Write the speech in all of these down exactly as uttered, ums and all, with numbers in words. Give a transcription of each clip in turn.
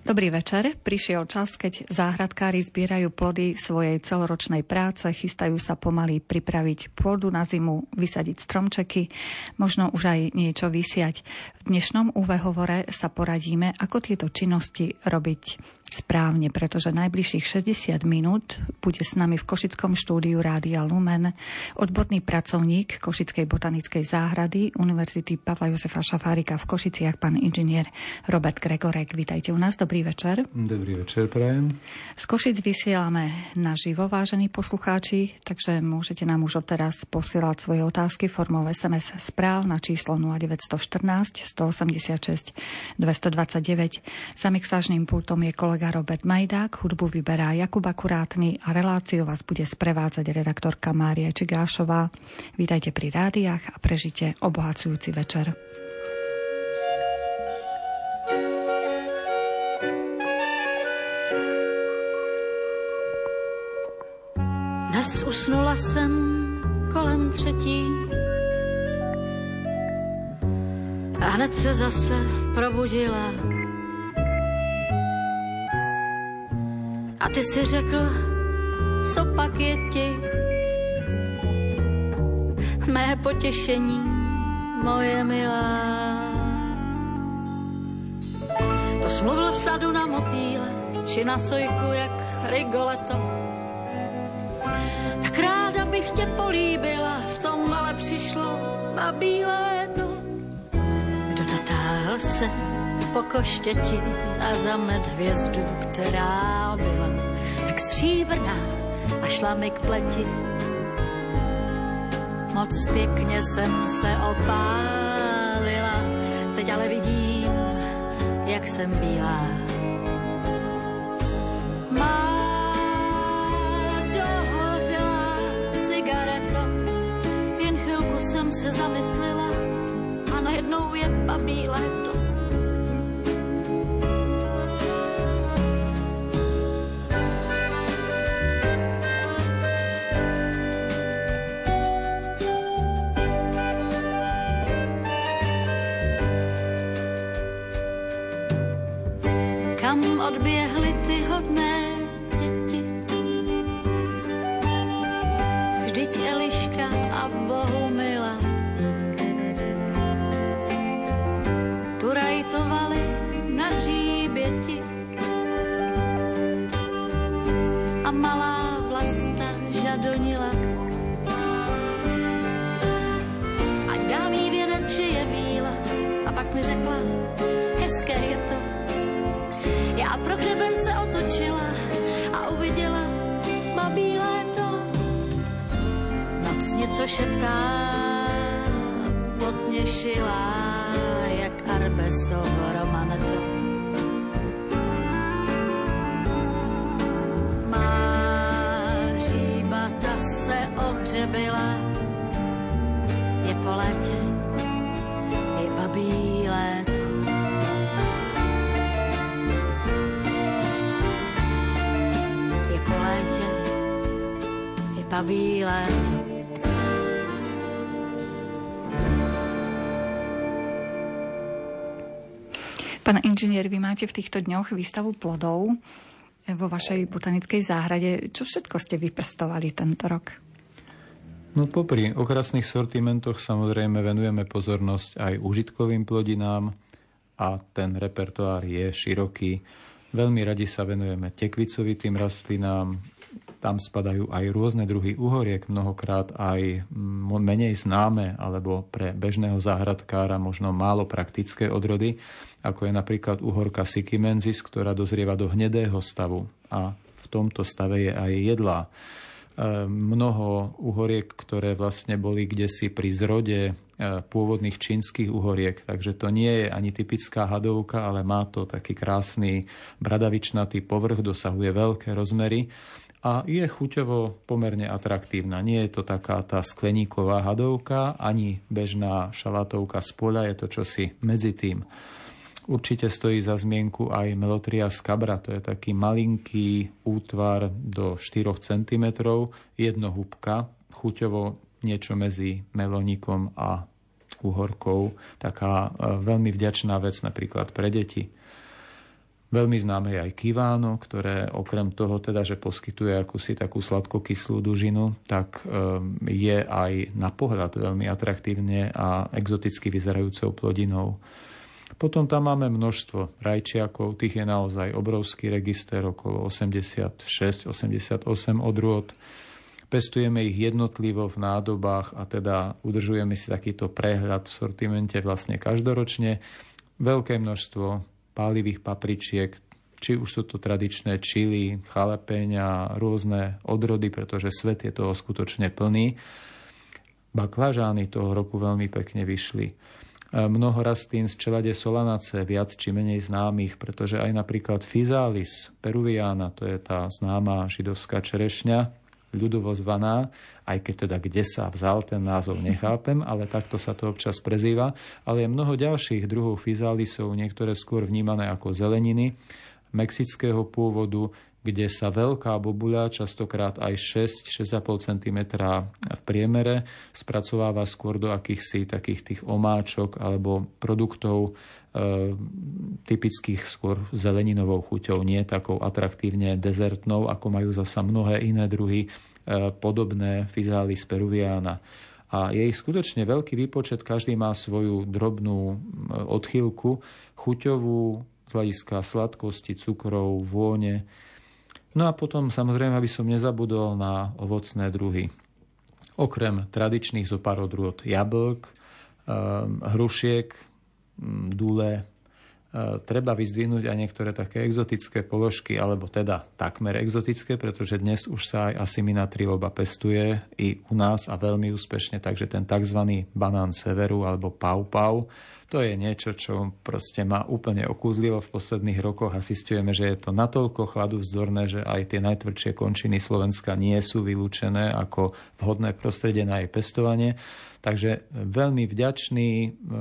Dobrý večer. Prišiel čas, keď záhradkári zbierajú plody svojej celoročnej práce, chystajú sa pomaly pripraviť pôdu na zimu, vysadiť stromčeky, možno už aj niečo vysiať. V dnešnom úvehovore sa poradíme, ako tieto činnosti robiť správne, pretože najbližších šesťdesiat minút bude s nami v Košickom štúdiu Rádia Lumen odborný pracovník Košickej botanickej záhrady Univerzity Pavla Jozefa Šafárika v Košiciach, pán inžinier Robert Gregorek. Vítajte u nás, dobrý večer. Dobrý večer, prajem. Z Košic vysielame naživo, vážení poslucháči, takže môžete nám už odteraz posielať svoje otázky formou es em es správ na číslo nula deväť jedna štrnásť, sto osemdesiatšesť, dvestodvadsaťdeväť. Za mixážnym pultom je kolega Robert Majdák, hudbu vyberá Jakub Akurátny a reláciu vás bude sprevádzať redaktorka Mária Čigášová. Vítajte pri rádiách a prežite obohacujúci večer. Dnes usnula jsem kolem třetí a hned se zase probudila. A ty si řekl, co pak je ti? Mé potěšení, moje milá. To jsi mluvil v sadu na motýle, či na sojku jak Rigoletto. Tak ráda bych tě políbila, v tom ale přišlo babí léto. Kdo natáhl se po koštěti a zamet hvězdu, která byla tak stříbrná a šla mi k pleti. Moc pěkně jsem se opálila, teď ale vidím, jak jsem bílá. Má dohořela cigareto, jen chvilku jsem se zamyslela a najednou je babí léto. Kam odběhly ty hodné děti? Vždyť Eliška a Bohumila tu rajtovali na hříběti a malá Vlasta žadonila. Ať dám jí věnec, že je víla, a pak mi řekla, hezké je to. Já pro hřeben se otočila a uviděla babí léto. Noc něco šeptá, potně šilá, jak Arbesovo romaneto. Má hříbata se ohřebila, je po létě, je babí léto. Babí léto. Pán inžinier, vy máte v týchto dňoch výstavu plodov vo vašej botanickej záhrade. Čo všetko ste vypestovali tento rok? No popri okrasných sortimentoch samozrejme venujeme pozornosť aj užitkovým plodinám a ten repertoár je široký. Veľmi radi sa venujeme tekvicovitým rastlinám. Tam spadajú aj rôzne druhy uhoriek, mnohokrát aj menej známe alebo pre bežného záhradkára možno málo praktické odrody, ako je napríklad uhorka Sikimenzis, ktorá dozrieva do hnedého stavu a v tomto stave je aj jedlá. E, mnoho uhoriek, ktoré vlastne boli kdesi pri zrode e, pôvodných čínskych uhoriek, takže to nie je ani typická hadovka, ale má to taký krásny bradavičnatý povrch, dosahuje veľké rozmery a je chuťovo pomerne atraktívna. Nie je to taká tá skleníková hadovka, ani bežná šalatovka z poľa, je to čosi medzi tým. Určite stojí za zmienku aj Melotria scabra, to je taký malinký útvar do štyri centimetre, jednohúbka, chuťovo niečo medzi melonikom a uhorkou, taká veľmi vďačná vec napríklad pre deti. Veľmi známe je aj kiváno, ktoré okrem toho, teda, že poskytuje akúsi takú sladkokyslú dužinu, tak je aj na pohľad veľmi atraktívne a exoticky vyzerajúcou plodinou. Potom tam máme množstvo rajčiakov, tých je naozaj obrovský register, okolo osemdesiatšesť osemdesiatosem odrôd. Pestujeme ich jednotlivo v nádobách a teda udržujeme si takýto prehľad v sortimente vlastne každoročne. Veľké množstvo pálivých papričiek, či už sú to tradičné čili, chalapeňa, rôzne odrody, pretože svet je toho skutočne plný. Baklažány toho roku veľmi pekne vyšli. Mnoho rastlín z čelade solanace, viac či menej známych, pretože aj napríklad Physalis peruviana, to je tá známa židovská čerešňa, ľudovo zvaná, aj keď teda kde sa vzal ten názov nechápem, ale takto sa to občas prezýva. Ale je mnoho ďalších druhov Physalisov, niektoré skôr vnímané ako zeleniny mexického pôvodu, kde sa veľká bobuľa, častokrát aj šesť až šesť a pol centimetra v priemere, spracováva skôr do akýchsi takých tých omáčok alebo produktov e, typických skôr zeleninovou chuťou, nie takou atraktívne dezertnou, ako majú zasa mnohé iné druhy e, podobné Physalis peruviana. A je ich skutočne veľký výpočet, každý má svoju drobnú odchýlku, chuťovú, z hľadiska sladkosti, cukrov, vône. No a potom samozrejme, aby som nezabudol na ovocné druhy. Okrem tradičných zo pár odrôd jablk, hrušiek, dule, treba vyzdvihnúť aj niektoré také exotické položky, alebo teda takmer exotické, pretože dnes už sa aj Asimina triloba pestuje i u nás a veľmi úspešne, takže ten tzv. Banán severu alebo pau pau, to je niečo, čo proste má úplne okúzlivo v posledných rokoch a zisťujeme, že je to natoľko chladu vzdorné, že aj tie najtvrdšie končiny Slovenska nie sú vylúčené ako vhodné prostredie na jej pestovanie. Takže veľmi vďačný,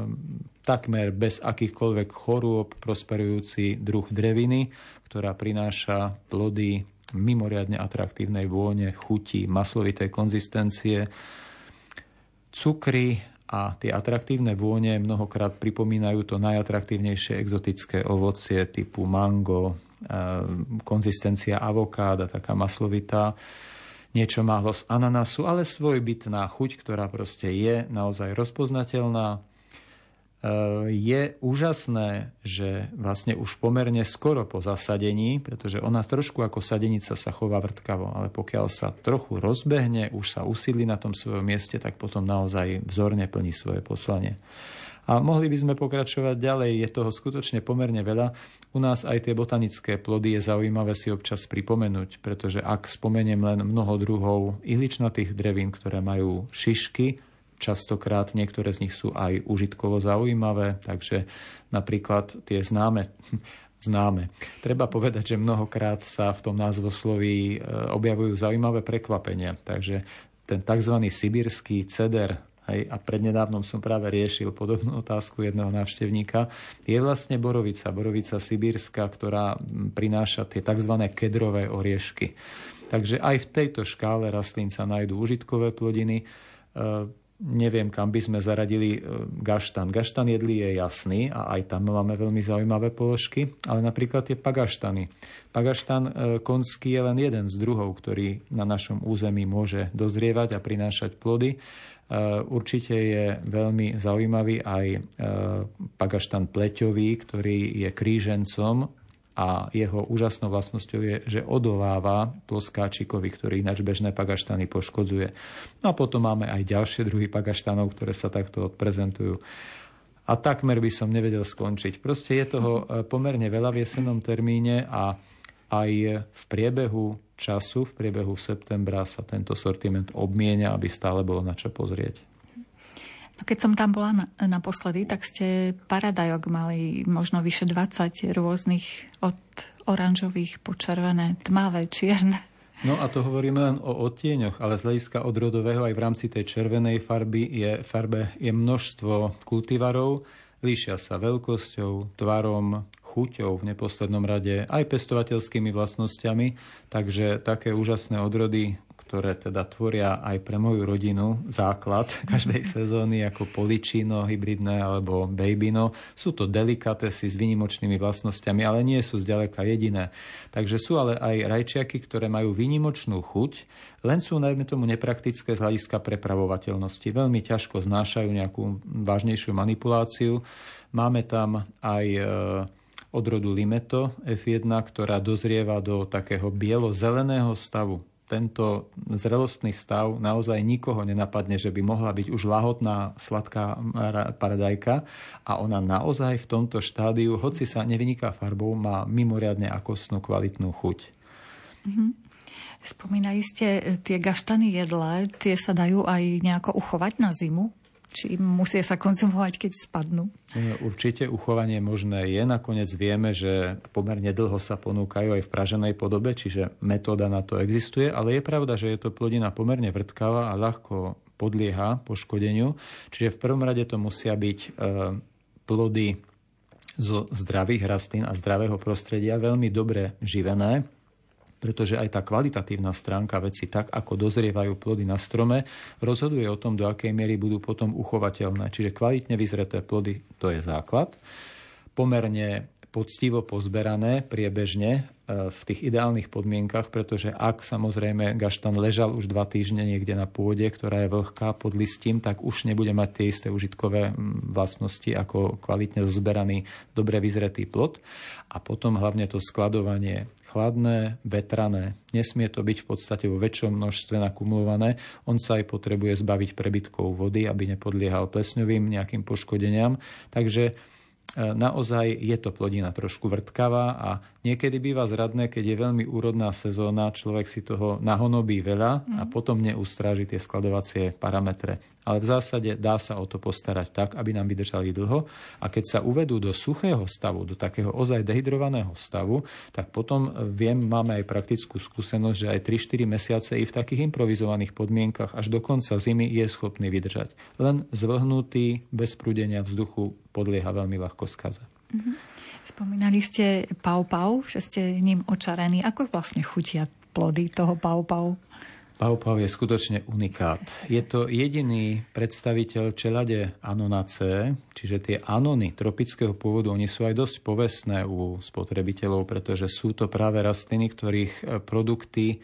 takmer bez akýchkoľvek chorôb prosperujúci druh dreviny, ktorá prináša plody mimoriadne atraktívnej vône, chuti, maslovitej konzistencie, cukry. A tie atraktívne vône mnohokrát pripomínajú to najatraktívnejšie exotické ovocie typu mango, konzistencia avokáda, taká maslovitá, niečo málo z ananasu, ale svojbytná chuť, ktorá proste je naozaj rozpoznateľná. Je úžasné, že vlastne už pomerne skoro po zasadení, pretože ona trošku ako sadenica sa chová vrtkavo, ale pokiaľ sa trochu rozbehne, už sa usídli na tom svojom mieste, tak potom naozaj vzorne plní svoje poslanie. A mohli by sme pokračovať ďalej, je toho skutočne pomerne veľa. U nás aj tie botanické plody je zaujímavé si občas pripomenúť, pretože ak spomeniem len mnoho druhov ihličnatých drevín, ktoré majú šišky, častokrát niektoré z nich sú aj užitkovo zaujímavé, takže napríklad tie známe, známe. Treba povedať, že mnohokrát sa v tom názvosloví objavujú zaujímavé prekvapenia, takže ten tzv. Sibírský ceder, hej, a prednedávnom som práve riešil podobnú otázku jedného návštevníka, je vlastne borovica, borovica sibírska, ktorá prináša tie tzv. Kedrové oriešky. Takže aj v tejto škále rastlín sa nájdú užitkové plodiny. Neviem, kam by sme zaradili gaštan. Gaštan jedlý je jasný a aj tam máme veľmi zaujímavé položky, ale napríklad tie pagaštany. Pagaštan konský je len jeden z druhov, ktorý na našom území môže dozrievať a prinášať plody. Určite je veľmi zaujímavý aj pagaštan pleťový, ktorý je krížencom a jeho úžasnou vlastnosťou je, že odoláva ploskáčikovi, ktorý ináč bežné pagaštany poškodzuje. No a potom máme aj ďalšie druhy pagaštanov, ktoré sa takto odprezentujú. A takmer by som nevedel skončiť. Proste je toho pomerne veľa v jesennom termíne a aj v priebehu času, v priebehu septembra sa tento sortiment obmienia, aby stále bolo na čo pozrieť. No keď som tam bola naposledy, tak ste paradajok mali možno vyše dvadsať rôznych, od oranžových po červené, tmavé, čierne. No a to hovoríme len o odtieňoch, ale z hľadiska odrodového aj v rámci tej červenej farby je, farbe je množstvo kultivarov, líšia sa veľkosťou, tvarom, chuťou v neposlednom rade, aj pestovateľskými vlastnosťami, takže také úžasné odrody, ktoré teda tvoria aj pre moju rodinu základ každej sezóny, ako poličino, hybridné alebo babino. Sú to delikatesy s výnimočnými vlastnosťami, ale nie sú zďaleka jediné. Takže sú ale aj rajčiaky, ktoré majú výnimočnú chuť, len sú najmä tomu nepraktické z hľadiska prepravovateľnosti. Veľmi ťažko znášajú nejakú vážnejšiu manipuláciu. Máme tam aj odrodu Limeto ef jeden, ktorá dozrieva do takého bielo-zeleného stavu. Tento zrelostný stav naozaj nikoho nenapadne, že by mohla byť už lahodná sladká paradajka a ona naozaj v tomto štádiu, hoci sa nevyniká farbou, má mimoriadne akostnú kvalitnú chuť. Mm-hmm. Spomínali ste tie gaštany jedlé, tie sa dajú aj nejako uchovať na zimu? Či musia sa konzumovať, keď spadnú? Určite uchovanie možné je. Nakoniec vieme, že pomerne dlho sa ponúkajú aj v praženej podobe, čiže metóda na to existuje, ale je pravda, že je to plodina pomerne vrtkavá a ľahko podlieha poškodeniu. Čiže v prvom rade to musia byť e, plody zo zdravých rastlín a zdravého prostredia, veľmi dobre živené, pretože aj tá kvalitatívna stránka veci, tak ako dozrievajú plody na strome, rozhoduje o tom, do akej miery budú potom uchovateľné. Čiže kvalitne vyzreté plody, to je základ. Pomerne poctivo pozberané priebežne v tých ideálnych podmienkach, pretože ak samozrejme gaštan ležal už dva týždne niekde na pôde, ktorá je vlhká pod listím, tak už nebude mať tie isté užitkové vlastnosti ako kvalitne zozberaný, dobre vyzretý plod. A potom hlavne to skladovanie chladné, vetrané. Nesmie to byť v podstate vo väčšom množstve nakumulované. On sa aj potrebuje zbaviť prebytkov vody, aby nepodliehal plesňovým nejakým poškodeniam. Takže naozaj je to plodina trošku vrtkavá a niekedy býva zradné, keď je veľmi úrodná sezóna, človek si toho nahonobí veľa a potom neustráži tie skladovacie parametre. Ale v zásade dá sa o to postarať tak, aby nám vydržali dlho a keď sa uvedú do suchého stavu, do takého ozaj dehydrovaného stavu, tak potom viem, máme aj praktickú skúsenosť, že aj tri štyri mesiace i v takých improvizovaných podmienkach až do konca zimy je schopný vydržať. Len zvlhnutý, bez prúdenia vzduchu podlieha veľmi ľahko skaze. Mm-hmm. Spomínali ste pau-pau, že ste ním očarení. Ako vlastne chutia plody toho pau-pau? Pau-pau je skutočne unikát. Je to jediný predstaviteľ čelade Anonaceae, čiže tie anony tropického pôvodu, oni sú aj dosť povestné u spotrebiteľov, pretože sú to práve rastliny, ktorých produkty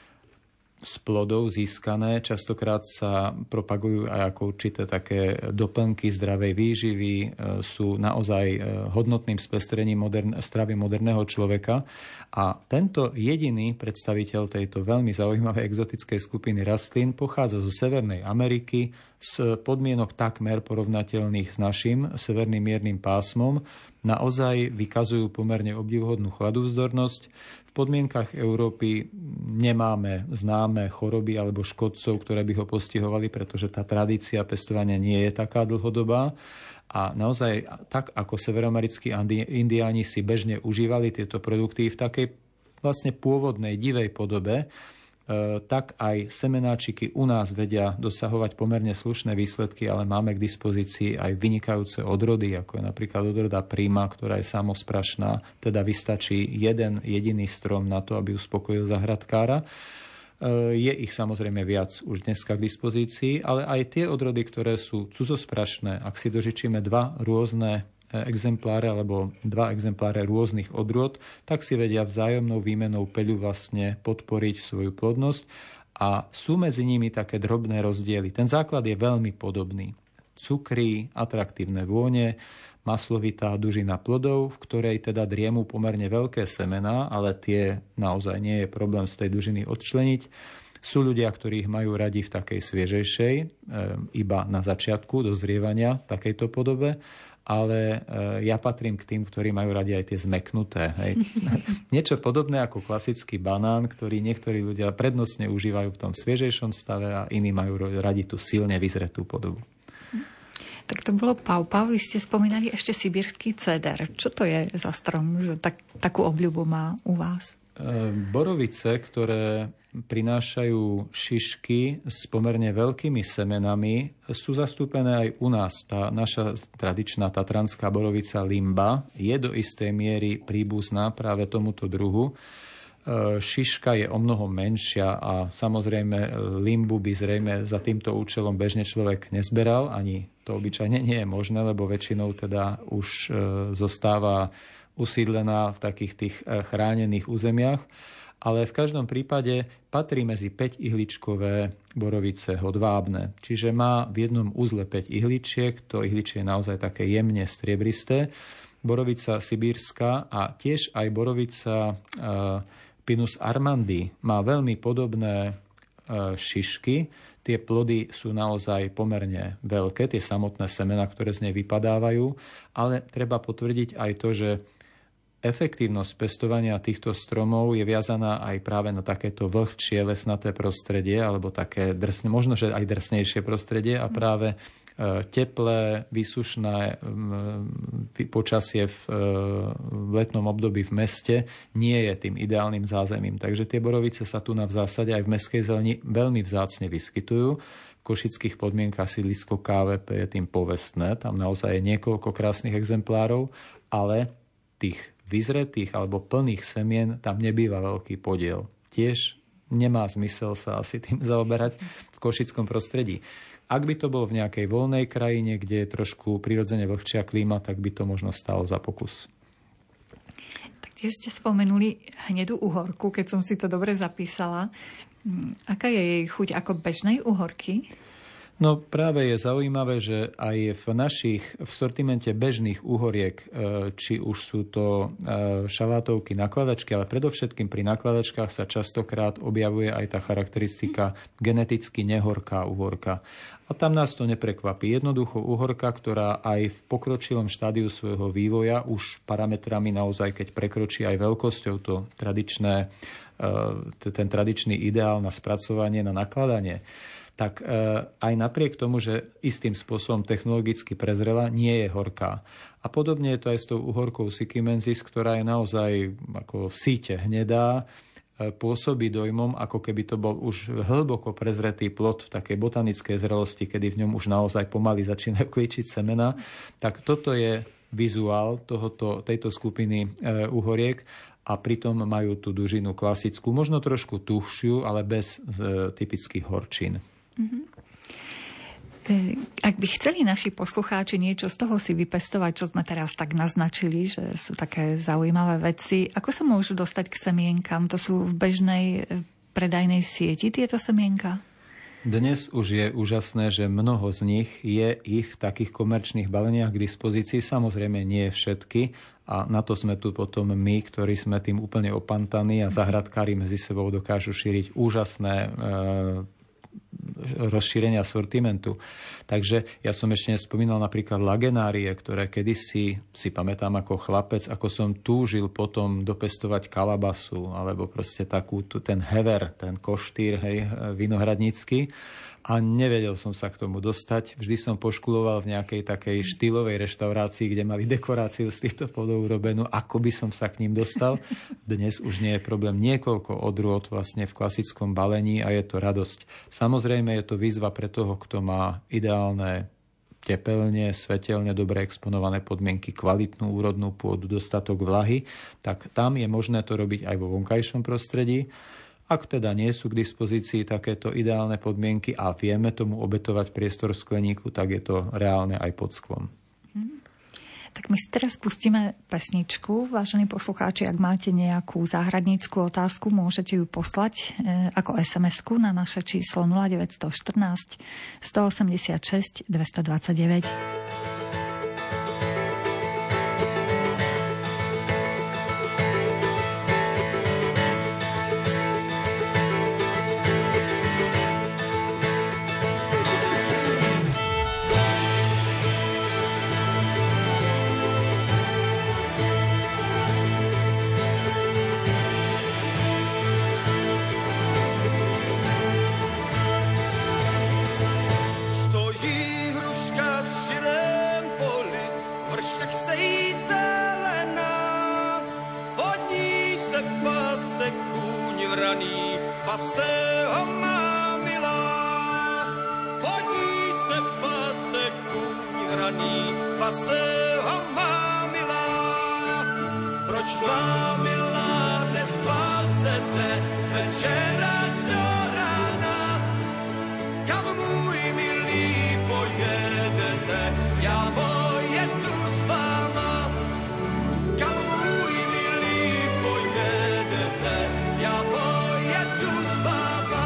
z plodov získané častokrát sa propagujú aj ako určité také doplnky zdravej výživy, sú naozaj hodnotným spestrením modern, stravy moderného človeka. A tento jediný predstaviteľ tejto veľmi zaujímavej exotickej skupiny rastlín pochádza zo Severnej Ameriky, z podmienok takmer porovnateľných s našim severným miernym pásmom. Naozaj vykazujú pomerne obdivuhodnú chladovzdornosť. V podmienkach Európy nemáme známe choroby alebo škodcov, ktoré by ho postihovali, pretože tá tradícia pestovania nie je taká dlhodobá. A naozaj, tak ako severoamerickí indiáni si bežne užívali tieto produkty v takej vlastne pôvodnej, divej podobe, tak aj semenáčiky u nás vedia dosahovať pomerne slušné výsledky, ale máme k dispozícii aj vynikajúce odrody, ako je napríklad odroda Prima, ktorá je samosprašná, teda vystačí jeden jediný strom na to, aby uspokojil zahradkára. Je ich samozrejme viac už dneska k dispozícii, ale aj tie odrody, ktoré sú cudzosprašné, ak si dožičíme dva rôzne exempláre alebo dva exempláre rôznych odrôd, tak si vedia vzájomnou výmenou peľu vlastne podporiť svoju plodnosť a sú medzi nimi také drobné rozdiely. Ten základ je veľmi podobný. Cukry, atraktívne vône, maslovitá dužina plodov, v ktorej teda driemú pomerne veľké semená, ale tie naozaj nie je problém z tej dužiny odčleniť. Sú ľudia, ktorí ich majú radi v takej sviežejšej, e, iba na začiatku dozrievania v takejto podobe, ale ja patrím k tým, ktorí majú radi aj tie zmeknuté. Hej. Niečo podobné ako klasický banán, ktorý niektorí ľudia prednostne užívajú v tom sviežejšom stave a iní majú radi tú silne vyzretú podobu. Tak to bolo pau-pau. Vy ste spomínali ešte sibírský ceder. Čo to je za strom, že tak, takú obľubu má u vás? Borovice, ktoré prinášajú šišky s pomerne veľkými semenami, sú zastúpené aj u nás. Tá naša tradičná tatranská borovica limba je do istej miery príbuzná práve tomuto druhu. Šiška je o mnoho menšia a samozrejme limbu by zrejme za týmto účelom bežne človek nezberal, ani to obyčajne nie je možné, lebo väčšinou teda už zostáva usídlená v takých tých chránených územiach. Ale v každom prípade patrí medzi päť ihličkové borovice hodvábne. Čiže má v jednom uzle päť ihličiek, to ihličie je naozaj také jemne striebristé. Borovica sibírska a tiež aj borovica Pinus armandi má veľmi podobné šišky. Tie plody sú naozaj pomerne veľké, tie samotné semená, ktoré z nej vypadávajú, ale treba potvrdiť aj to, že efektívnosť pestovania týchto stromov je viazaná aj práve na takéto vlhčie lesnaté prostredie, alebo také drsne, možno, že aj drsnejšie prostredie a práve teplé, výsušné počasie v letnom období v meste nie je tým ideálnym zázemím. Takže tie borovice sa tu na v zásade aj v mestskej zeleni veľmi vzácne vyskytujú. V košických podmienkach sídlisko ká vé pé je tým povestné. Tam naozaj je niekoľko krásnych exemplárov, ale tých vyzretých alebo plných semien tam nebýva veľký podiel. Tiež nemá zmysel sa asi tým zaoberať v košickom prostredí. Ak by to bolo v nejakej voľnej krajine, kde je trošku prirodzene vlhčia klíma, tak by to možno stalo za pokus. Taktiež ste spomenuli hnedú uhorku, keď som si to dobre zapísala. Aká je jej chuť ako bežnej uhorky? No práve je zaujímavé, že aj v našich, v sortimente bežných uhoriek, či už sú to šalátovky, nakladačky, ale predovšetkým pri nakladačkách sa častokrát objavuje aj tá charakteristika geneticky nehorká uhorka. A tam nás to neprekvapí. Jednoducho uhorka, ktorá aj v pokročilom štádiu svojho vývoja, už parametrami naozaj, keď prekročí aj veľkosťou to tradičné, ten tradičný ideál na spracovanie, na nakladanie, tak aj napriek tomu, že istým spôsobom technologicky prezrela, nie je horká. A podobne je to aj s tou uhorkou Sikimensis, ktorá je naozaj ako síte hnedá, pôsobí dojmom, ako keby to bol už hlboko prezretý plod v takej botanickej zrelosti, kedy v ňom už naozaj pomaly začínajú klíčiť semena. Tak toto je vizuál tohoto, tejto skupiny uhoriek a pritom majú tú dužinu klasickú, možno trošku tuhšiu, ale bez typických horčín. Mm-hmm. Ak by chceli naši poslucháči niečo z toho si vypestovať, čo sme teraz tak naznačili, že sú také zaujímavé veci, ako sa môžu dostať k semienkam? To sú v bežnej predajnej sieti tieto semienka? Dnes už je úžasné, že mnoho z nich je i v takých komerčných baleniach k dispozícii. Samozrejme nie všetky a na to sme tu potom my, ktorí sme tým úplne opantaní a zahradkári medzi sebou dokážu šíriť úžasné e, rozšírenia sortimentu. Takže ja som ešte nespomínal napríklad lagenárie, ktoré kedysi si pamätám ako chlapec, ako som túžil potom dopestovať kalabasu, alebo proste takú, ten hever, ten koštýr, hej, vinohradnícky. A nevedel som sa k tomu dostať. Vždy som poškuloval v nejakej takej štýlovej reštaurácii, kde mali dekoráciu z týchto plodov urobenú, ako by som sa k ním dostal. Dnes už nie je problém, niekoľko odrôd vlastne v klasickom balení a je to radosť. Samozrejme je to výzva pre toho, kto má ideálne tepelne, svetelne, dobre exponované podmienky, kvalitnú úrodnú pôdu, dostatok vlahy, tak tam je možné to robiť aj vo vonkajšom prostredí. Ak teda nie sú k dispozícii takéto ideálne podmienky a vieme tomu obetovať priestor v skleníku, tak je to reálne aj pod sklom. Hmm. Tak my si teraz pustíme pesničku. Vážení poslucháči, ak máte nejakú záhradnícku otázku, môžete ju poslať e, ako es em esku na naše číslo nula deväť jedna štyri, jedna osem šesť, dva dva deväť. Stojí hruška v širé vraný, pase ho má milá. Pod ní se pase kůň vraný, pase ho má milá. Proč má milá dnes pásete z večera do rána? Kam můj milý pojedete, já pojedu s váma. Kam můj milý pojedete, já pojedu s váma.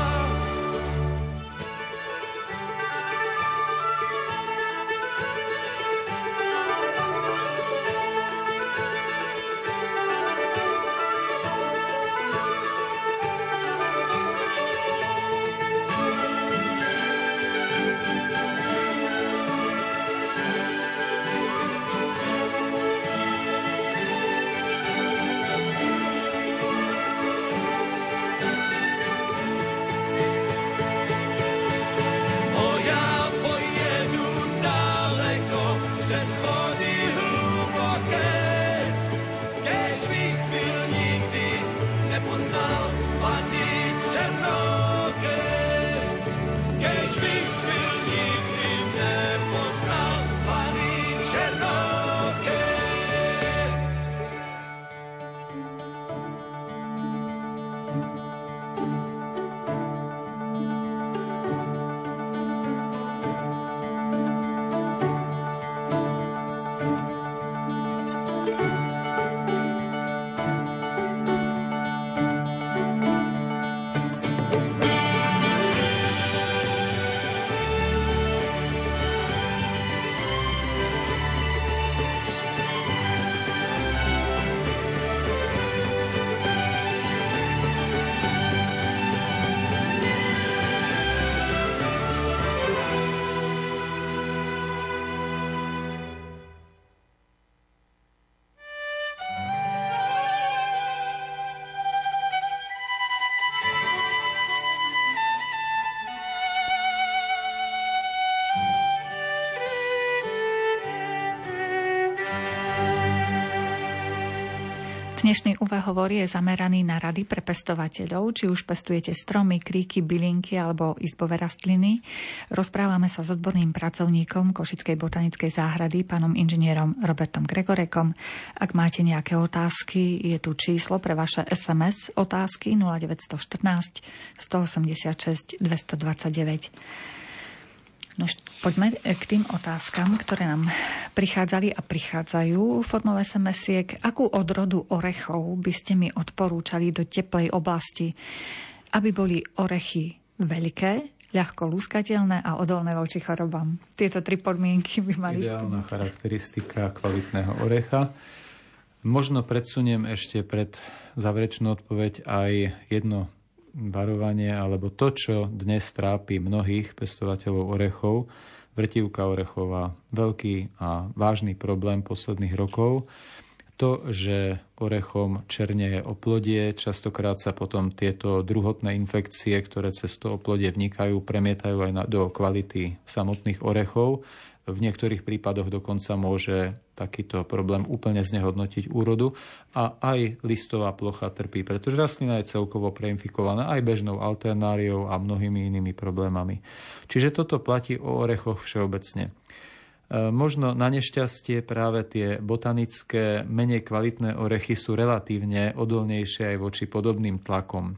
Dnešný uvahovor je zameraný na rady pre pestovateľov, či už pestujete stromy, kríky, bylinky alebo izbové rastliny. Rozprávame sa s odborným pracovníkom Košickej botanickej záhrady, pánom inžinierom Robertom Gregorekom. Ak máte nejaké otázky, je tu číslo pre vaše es em es otázky nula deväť jedna štrnásť, sto osemdesiatšesť, dvestodvadsaťdeväť. No, poďme k tým otázkam, ktoré nám prichádzali a prichádzajú formou es em esiek. Akú odrodu orechov by ste mi odporúčali do teplej oblasti, aby boli orechy veľké, ľahko lúskateľné a odolné voči chorobám? Tieto tri podmienky by mali splniť. Ideálna charakteristika kvalitného orecha. Možno predsuniem ešte pred záverečnú odpoveď aj jedno varovanie, alebo to, čo dnes trápi mnohých pestovateľov orechov, vrtívka orechová, veľký a vážny problém posledných rokov. To, že orechom černieje oplodie, častokrát sa potom tieto druhotné infekcie, ktoré cez to oplodie vnikajú, premietajú aj na, do kvality samotných orechov. V niektorých prípadoch dokonca môže takýto problém úplne znehodnotiť úrodu a aj listová plocha trpí, pretože rastlina je celkovo preinfikovaná aj bežnou alternáriou a mnohými inými problémami. Čiže toto platí o orechoch všeobecne. Možno na nešťastie práve tie botanické, menej kvalitné orechy sú relatívne odolnejšie aj voči podobným tlakom.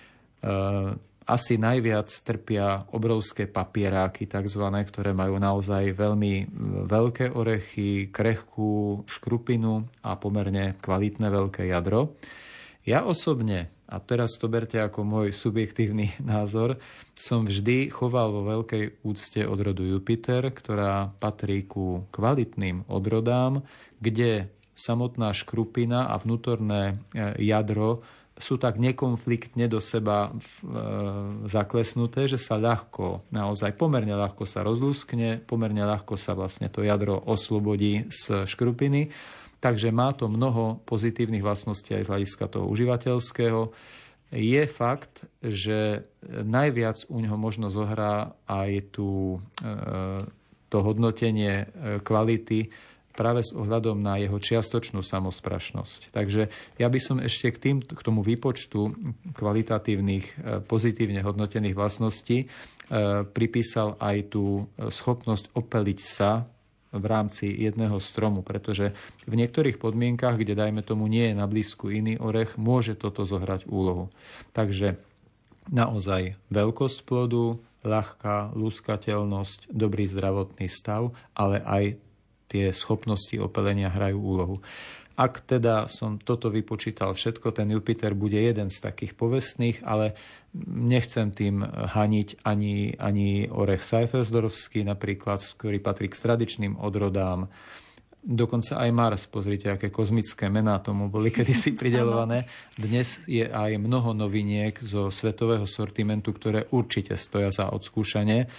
Asi najviac trpia obrovské papieráky, takzvané, ktoré majú naozaj veľmi veľké orechy, krehkú škrupinu a pomerne kvalitné veľké jadro. Ja osobne, a teraz to berte ako môj subjektívny názor, som vždy choval vo veľkej úcte odrodu Jupiter, ktorá patrí ku kvalitným odrodám, kde samotná škrupina a vnútorné jadro sú tak nekonfliktne do seba e, zaklesnuté, že sa ľahko, naozaj pomerne ľahko sa rozlúskne, pomerne ľahko sa vlastne to jadro oslobodí z škrupiny. Takže má to mnoho pozitívnych vlastností aj z hľadiska toho užívateľského. Je fakt, že najviac u ňoho možno zohrá aj tú, e, to hodnotenie kvality práve s ohľadom na jeho čiastočnú samosprašnosť. Takže ja by som ešte k, tým, k tomu výpočtu kvalitatívnych, pozitívne hodnotených vlastností pripísal aj tú schopnosť opeliť sa v rámci jedného stromu, pretože v niektorých podmienkach, kde dajme tomu nie je na blízku iný orech, môže toto zohrať úlohu. Takže naozaj veľkosť plodu, ľahká lúskateľnosť, dobrý zdravotný stav, ale aj tie schopnosti opelenia hrajú úlohu. Ak teda som toto vypočítal všetko, ten Jupiter bude jeden z takých povestných, ale nechcem tým haniť ani, ani orech Seyfersdorfský napríklad, ktorý patrí k tradičným odrodám. Dokonca aj Mars, pozrite, aké kozmické mená tomu boli kedysi prideľované. Dnes je aj mnoho noviniek zo svetového sortimentu, ktoré určite stoja za odskúšanie.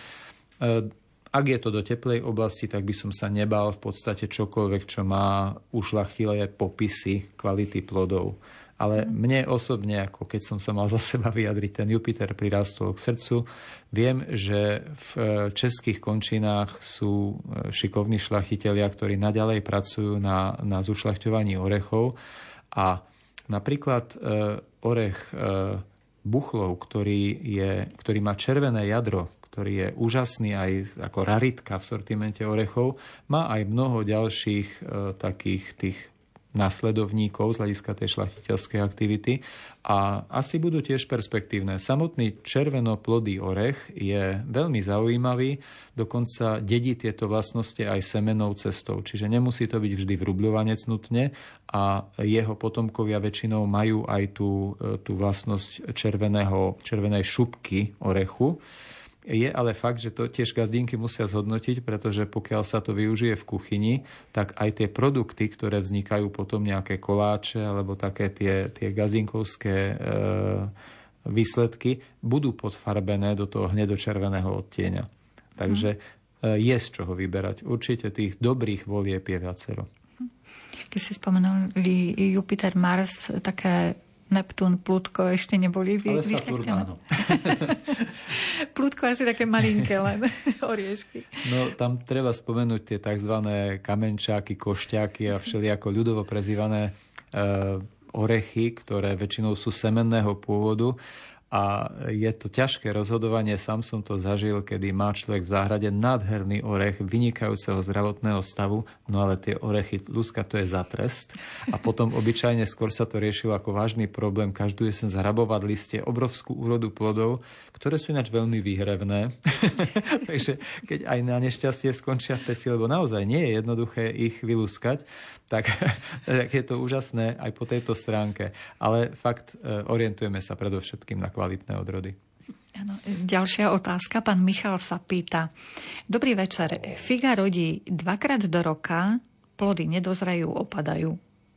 Ak je to do teplej oblasti, tak by som sa nebal v podstate čokoľvek, čo má ušľachtilé popisy kvality plodov. Ale mne osobne, ako keď som sa mal za seba vyjadriť, ten Jupiter prirástol k srdcu. Viem, že v českých končinách sú šikovní šľachtitelia, ktorí naďalej pracujú na, na zušľachťovaní orechov. A napríklad e, orech e, buchlov, ktorý, je, ktorý má červené jadro, ktorý je úžasný aj ako raritka v sortimente orechov, má aj mnoho ďalších e, takých tých následovníkov z hľadiska tej šľachtiteľskej aktivity a asi budú tiež perspektívne. Samotný červenoplodý orech je veľmi zaujímavý, dokonca dedí tieto vlastnosti aj semenou cestou, čiže nemusí to byť vždy vrubľovanec nutne a jeho potomkovia väčšinou majú aj tú, tú vlastnosť červeného, červenej šupky orechu. Je ale fakt, že to tiež gazdinky musia zhodnotiť, pretože pokiaľ sa to využije v kuchyni, tak aj tie produkty, ktoré vznikajú potom nejaké koláče alebo také tie, tie gazdinkovské e, výsledky, budú podfarbené do toho hnedočerveného odtieňa. Takže e, je z čoho vyberať. Určite tých dobrých volieb je viacero. Keď si spomenuli Jupiter, Mars, také Neptún, Plutko ešte neboli vy, vyšľachtené. Plutko asi také malinké len oriešky. No tam treba spomenúť tie tzv. Kamenčáky, košťáky a všelijako ľudovo prezývané e, orechy, ktoré väčšinou sú semenného pôvodu. A je to ťažké rozhodovanie, sám som to zažil, kedy má človek v záhrade nádherný orech vynikajúceho zdravotného stavu, no ale tie orechy ľudská to je za trest. A potom obyčajne skôr sa to riešilo ako vážny problém každú jesen zhrabovať listie, obrovskú úrodu plodov, ktoré sú ináč veľmi výhrevné. Takže keď aj na nešťastie skončia v peci, lebo naozaj nie je jednoduché ich vylúskať, tak, tak je to úžasné aj po tejto stránke. Ale fakt orientujeme sa predovšetkým na kvalitné odrody. Ano, ďalšia otázka. Pán Michal sa pýta. Dobrý večer. Figa rodí dvakrát do roka, plody nedozrajú, opadajú.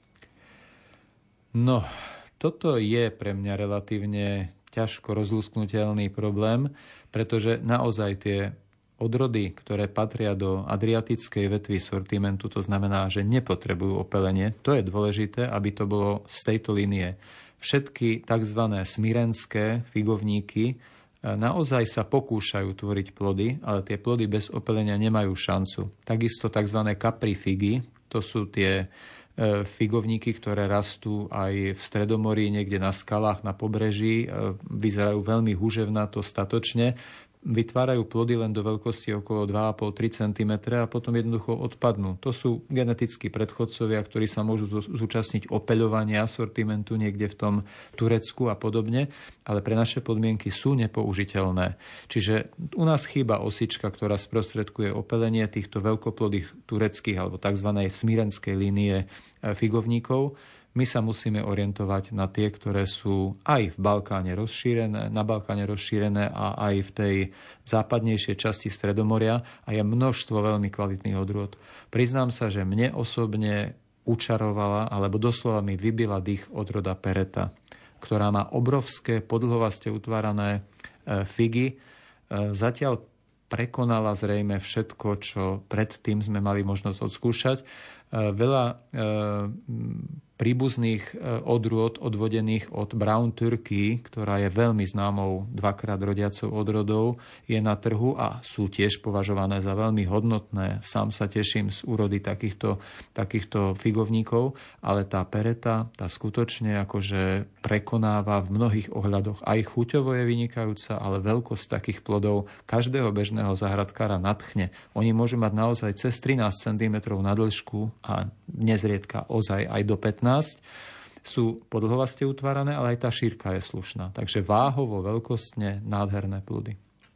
No, toto je pre mňa relatívne ťažko rozlúsknutelný problém, pretože naozaj tie odrody, ktoré patria do adriatickej vetvy sortimentu, to znamená, že nepotrebujú opelenie. To je dôležité, aby to bolo z tejto línie. Všetky tzv. Smirenské figovníky naozaj sa pokúšajú tvoriť plody, ale tie plody bez opelenia nemajú šancu. Takisto tzv. Capri figy, to sú tie figovníky, ktoré rastú aj v Stredomorí, niekde na skalách, na pobreží, vyzerajú veľmi huževnato, statočne, vytvárajú plody len do veľkosti okolo dva a pol až tri centimetre a potom jednoducho odpadnú. To sú genetickí predchodcovia, ktorí sa môžu zúčastniť opeľovania sortimentu niekde v tom Turecku a podobne, ale pre naše podmienky sú nepoužiteľné. Čiže u nás chýba osička, ktorá sprostredkuje opelenie týchto veľkoplodých tureckých alebo tzv. Smirenskej línie figovníkov. My sa musíme orientovať na tie, ktoré sú aj v Balkáne rozšírené, na Balkáne rozšírené a aj v tej západnejšej časti Stredomoria a je množstvo veľmi kvalitných odrôd. Priznám sa, že mne osobne učarovala, alebo doslova mi vybila dých odroda Pereta, ktorá má obrovské podlhovaste utvárané figy. Zatiaľ prekonala zrejme všetko, čo predtým sme mali možnosť odskúšať. Veľa príbuzných odrôd odvodených od Brown Turkey, ktorá je veľmi známou dvakrát rodiacou odrodou, je na trhu a sú tiež považované za veľmi hodnotné. Sám sa teším z úrody takýchto, takýchto figovníkov, ale tá pereta, tá skutočne akože prekonáva v mnohých ohľadoch. Aj chuťovo je vynikajúca, ale veľkosť takých plodov každého bežného záhradkára nadchne. Oni môžu mať naozaj cez trinásť centimetrov na dĺžku a nezriedka ozaj aj do pätnásť. Sú podlhovaste utvárané, ale aj tá šírka je slušná. Takže váhovo, veľkostne nádherné plody.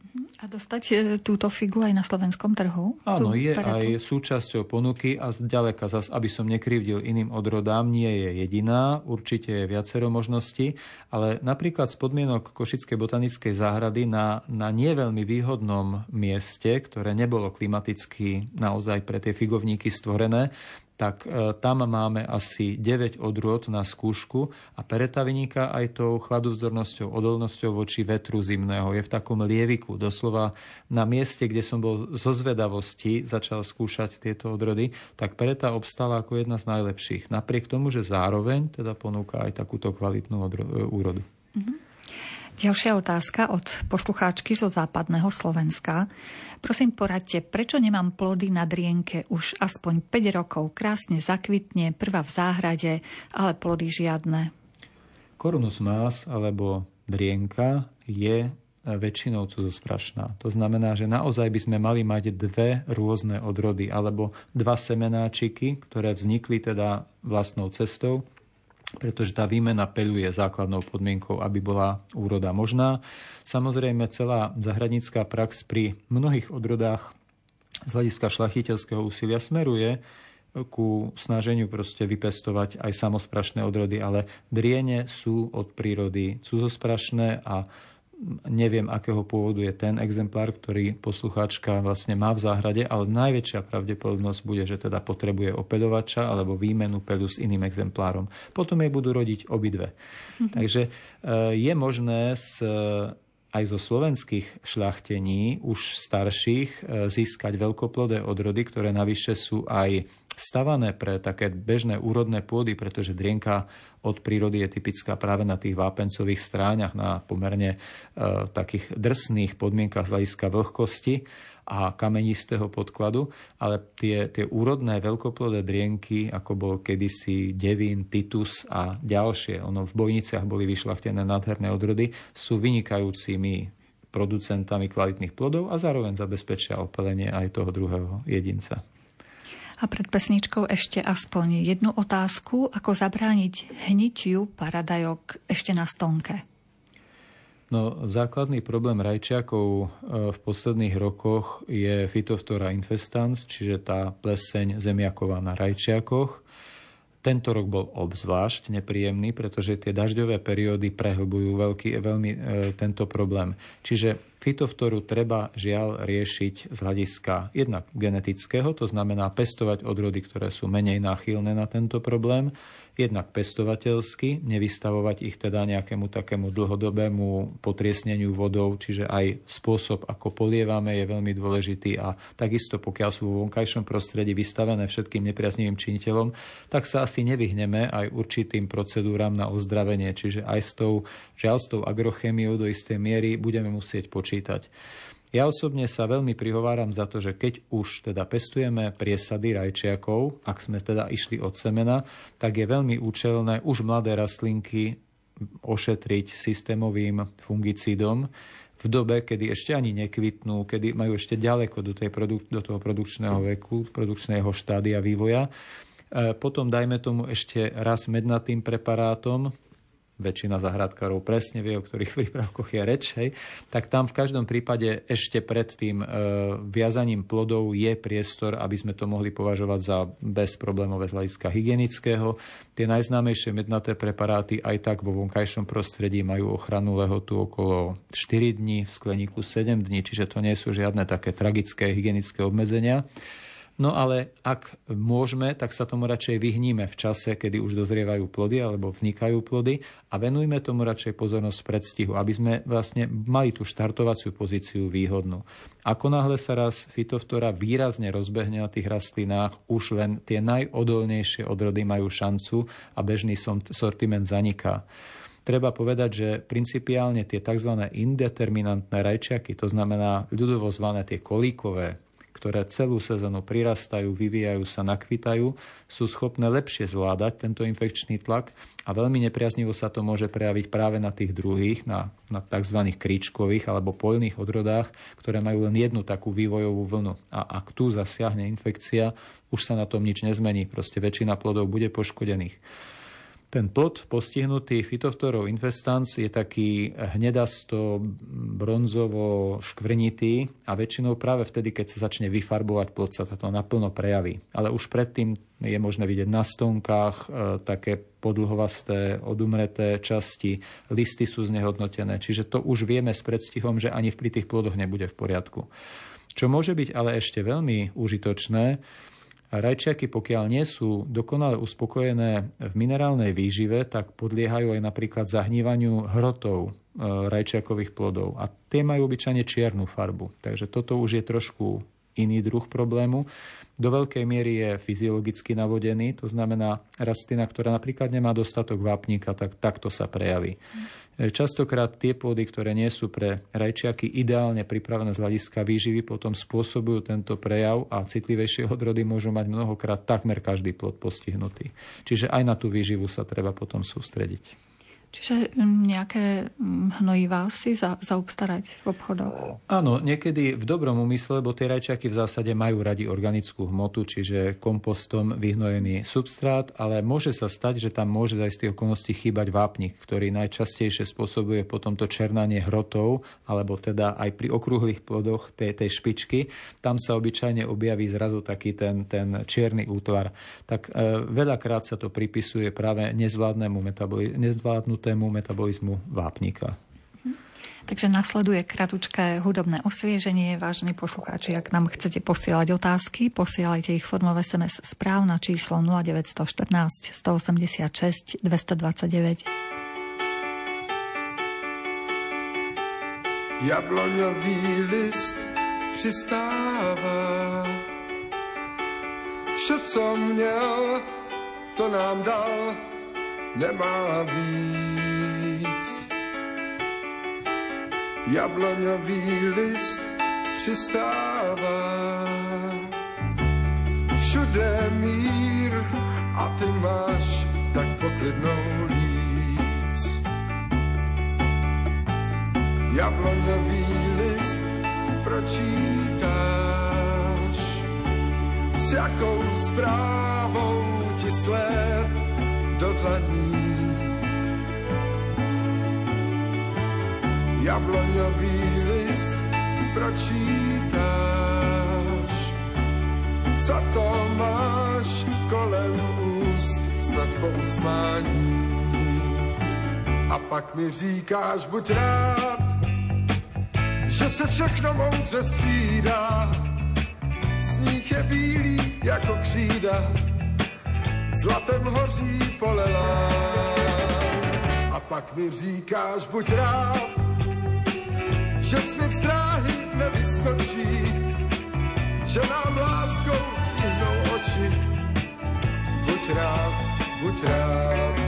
A dostať túto figu aj na slovenskom trhu? Áno, je peretu? Aj súčasťou ponuky a zďaleka zas, aby som nekrivdil iným odrodám, nie je jediná, určite je viacero možností, ale napríklad z podmienok Košickej botanickej záhrady na, na nie veľmi výhodnom mieste, ktoré nebolo klimaticky naozaj pre tie figovníky stvorené, tak e, tam máme asi deväť odrôd na skúšku a pereta vyniká aj tou chladovzdornosťou, odolnosťou voči vetru zimného. Je v takom lieviku, doslova na mieste, kde som bol zo zvedavosti, začal skúšať tieto odrody, tak pereta obstala ako jedna z najlepších. Napriek tomu, že zároveň teda ponúka aj takúto kvalitnú odro- úrodu. Mm-hmm. Ďalšia otázka od poslucháčky zo západného Slovenska. Prosím, poradte, prečo nemám plody na drienke už aspoň päť rokov? Krásne zakvitne, prvá v záhrade, ale plody žiadne. Cornus maas alebo drienka je väčšinou cudzosprašná. To znamená, že naozaj by sme mali mať dve rôzne odrody alebo dva semenáčiky, ktoré vznikli teda vlastnou cestou, pretože tá výmena peľu je základnou podmienkou, aby bola úroda možná. Samozrejme, celá zahradnícka prax pri mnohých odrodách z hľadiska šlachtiteľského úsilia smeruje ku snaženiu proste vypestovať aj samosprašné odrody, ale driene sú od prírody cudzosprašné a neviem, akého pôvodu je ten exemplár, ktorý poslucháčka vlastne má v záhrade, ale najväčšia pravdepodobnosť bude, že teda potrebuje opeľovača alebo výmenu peľu s iným exemplárom. Potom jej budú rodiť obidve. Mm-hmm. Takže je možné s, aj zo slovenských šľachtení, už starších, získať veľkoplodé odrody, ktoré navyše sú aj stavané pre také bežné úrodné pôdy, pretože drienka od prírody je typická práve na tých vápencových stráňach, na pomerne e, takých drsných podmienkach z hľadiska vlhkosti a kamenistého podkladu, ale tie, tie úrodné veľkoplodé drienky, ako bol kedysi Devín, Titus a ďalšie, ono v Bojniciach boli vyšľachtené nádherné odrody, sú vynikajúcimi producentami kvalitných plodov a zároveň zabezpečia opelenie aj toho druhého jedinca. A pred pesničkou ešte aspoň jednu otázku, ako zabrániť hnitiu paradajok ešte na stonke. No, základný problém rajčiakov v posledných rokoch je Phytophthora infestans, čiže tá pleseň zemiaková na rajčiakoch. Tento rok bol obzvlášť nepríjemný, pretože tie dažďové periódy prehlbujú veľký, veľmi e, tento problém. Čiže Phytophtoru treba žiaľ riešiť z hľadiska jednak genetického, to znamená pestovať odrody, ktoré sú menej náchylné na tento problém, jednak pestovateľsky, nevystavovať ich teda nejakému takému dlhodobému potriesneniu vodou, čiže aj spôsob, ako polievame, je veľmi dôležitý a takisto, pokiaľ sú vo vonkajšom prostredí vystavené všetkým nepriaznivým činiteľom, tak sa asi nevyhneme aj určitým procedúram na ozdravenie, čiže aj s tou, žiaľ, s tou agrochémiou do istej miery budeme musieť počítať. Ja osobne sa veľmi prihováram za to, že keď už teda pestujeme priesady rajčiakov, ak sme teda išli od semena, tak je veľmi účelné už mladé rastlinky ošetriť systémovým fungicídom v dobe, kedy ešte ani nekvitnú, kedy majú ešte ďaleko do, tej produk- do toho produkčného veku, produkčného štádia vývoja. E, potom dajme tomu ešte raz mednatým preparátom, väčšina záhradkárov presne vie, o ktorých prípravkoch je reč, hej, tak tam v každom prípade ešte pred tým e, viazaním plodov je priestor, aby sme to mohli považovať za bezproblémové z hľadiska hygienického. Tie najznámejšie mednaté preparáty aj tak vo vonkajšom prostredí majú ochrannú lehotu okolo štyri dní, v skleníku sedem dní, čiže to nie sú žiadne také tragické hygienické obmedzenia. No ale ak môžeme, tak sa tomu radšej vyhníme v čase, kedy už dozrievajú plody alebo vznikajú plody a venujme tomu radšej pozornosť v predstihu, aby sme vlastne mali tú štartovaciu pozíciu výhodnú. Ako náhle sa raz fytoftóra výrazne rozbehne na tých rastlinách, už len tie najodolnejšie odrody majú šancu a bežný sortiment zaniká. Treba povedať, že principiálne tie tzv. Indeterminantné rajčiaky, to znamená ľudovo zvané tie kolíkové, ktoré celú sezónu prirastajú, vyvíjajú sa, nakvitajú, sú schopné lepšie zvládať tento infekčný tlak a veľmi nepriaznivo sa to môže prejaviť práve na tých druhých, na, na tzv. Kríčkových alebo poľných odrodách, ktoré majú len jednu takú vývojovú vlnu. A ak tu zasiahne infekcia, už sa na tom nič nezmení, proste väčšina plodov bude poškodených. Ten plod postihnutý Phytophthora infestans je taký hnedasto, bronzovo škvrnitý a väčšinou práve vtedy, keď sa začne vyfarbovať plod, sa to naplno prejaví. Ale už predtým je možné vidieť na stónkach e, také podlhovasté, odumreté časti, listy sú znehodnotené, čiže to už vieme s predstihom, že ani pri tých plodoch nebude v poriadku. Čo môže byť ale ešte veľmi užitočné, rajčiaky, pokiaľ nie sú dokonale uspokojené v minerálnej výžive, tak podliehajú aj napríklad zahnívaniu hrotov rajčiakových plodov. A tie majú obyčajne čiernu farbu. Takže toto už je trošku iný druh problému. Do veľkej miery je fyziologicky navodený, to znamená rastlina, ktorá napríklad nemá dostatok vápnika, tak takto sa prejaví. Častokrát tie pôdy, ktoré nie sú pre rajčiaky ideálne pripravené z hľadiska výživy, potom spôsobujú tento prejav a citlivejšie odrody môžu mať mnohokrát takmer každý plod postihnutý. Čiže aj na tú výživu sa treba potom sústrediť. Čiže nejaké hnojivá si za, zaobstarať v obchodoch? Áno, niekedy v dobrom úmysle, lebo tie rajčiaky v zásade majú radi organickú hmotu, čiže kompostom vyhnojený substrát, ale môže sa stať, že tam môže za istých okolností chýbať vápnik, ktorý najčastejšie spôsobuje potom to černanie hrotov, alebo teda aj pri okrúhlych plodoch tej, tej špičky. Tam sa obyčajne objaví zrazu taký ten, ten čierny útvar. Tak e, veľakrát sa to pripisuje práve nezvládnemu metaboli- nezvládnu tému metabolizmu vápnika. Takže nasleduje kratučké hudobné osvieženie. Vážení poslucháči, ak nám chcete posielať otázky, posielajte ich formou es em es správ na číslo nula deväť jedna štrnásť, sto osemdesiatšesť, dvestodvadsaťdeväť. Jabloňový list přistává. Vše, co měl, to nám dal, nemá víc. Jabloňový list přistává. Všude mír a ty máš tak poklidnou líc. Jabloňový list pročítáš, s jakou zprávou ti sled do dlaní. Jabloňový list pročítáš, co to máš kolem úst, snad po usmání. A pak mi říkáš, buď rád, že se všechno moudře střídá. Sníh je bílý jako křída, zlatem hoří polelá. A pak mi říkáš, buď rád, že svět z dráhy nevyskočí, že nám láskou ihnou oči. Buď rád, buď rád.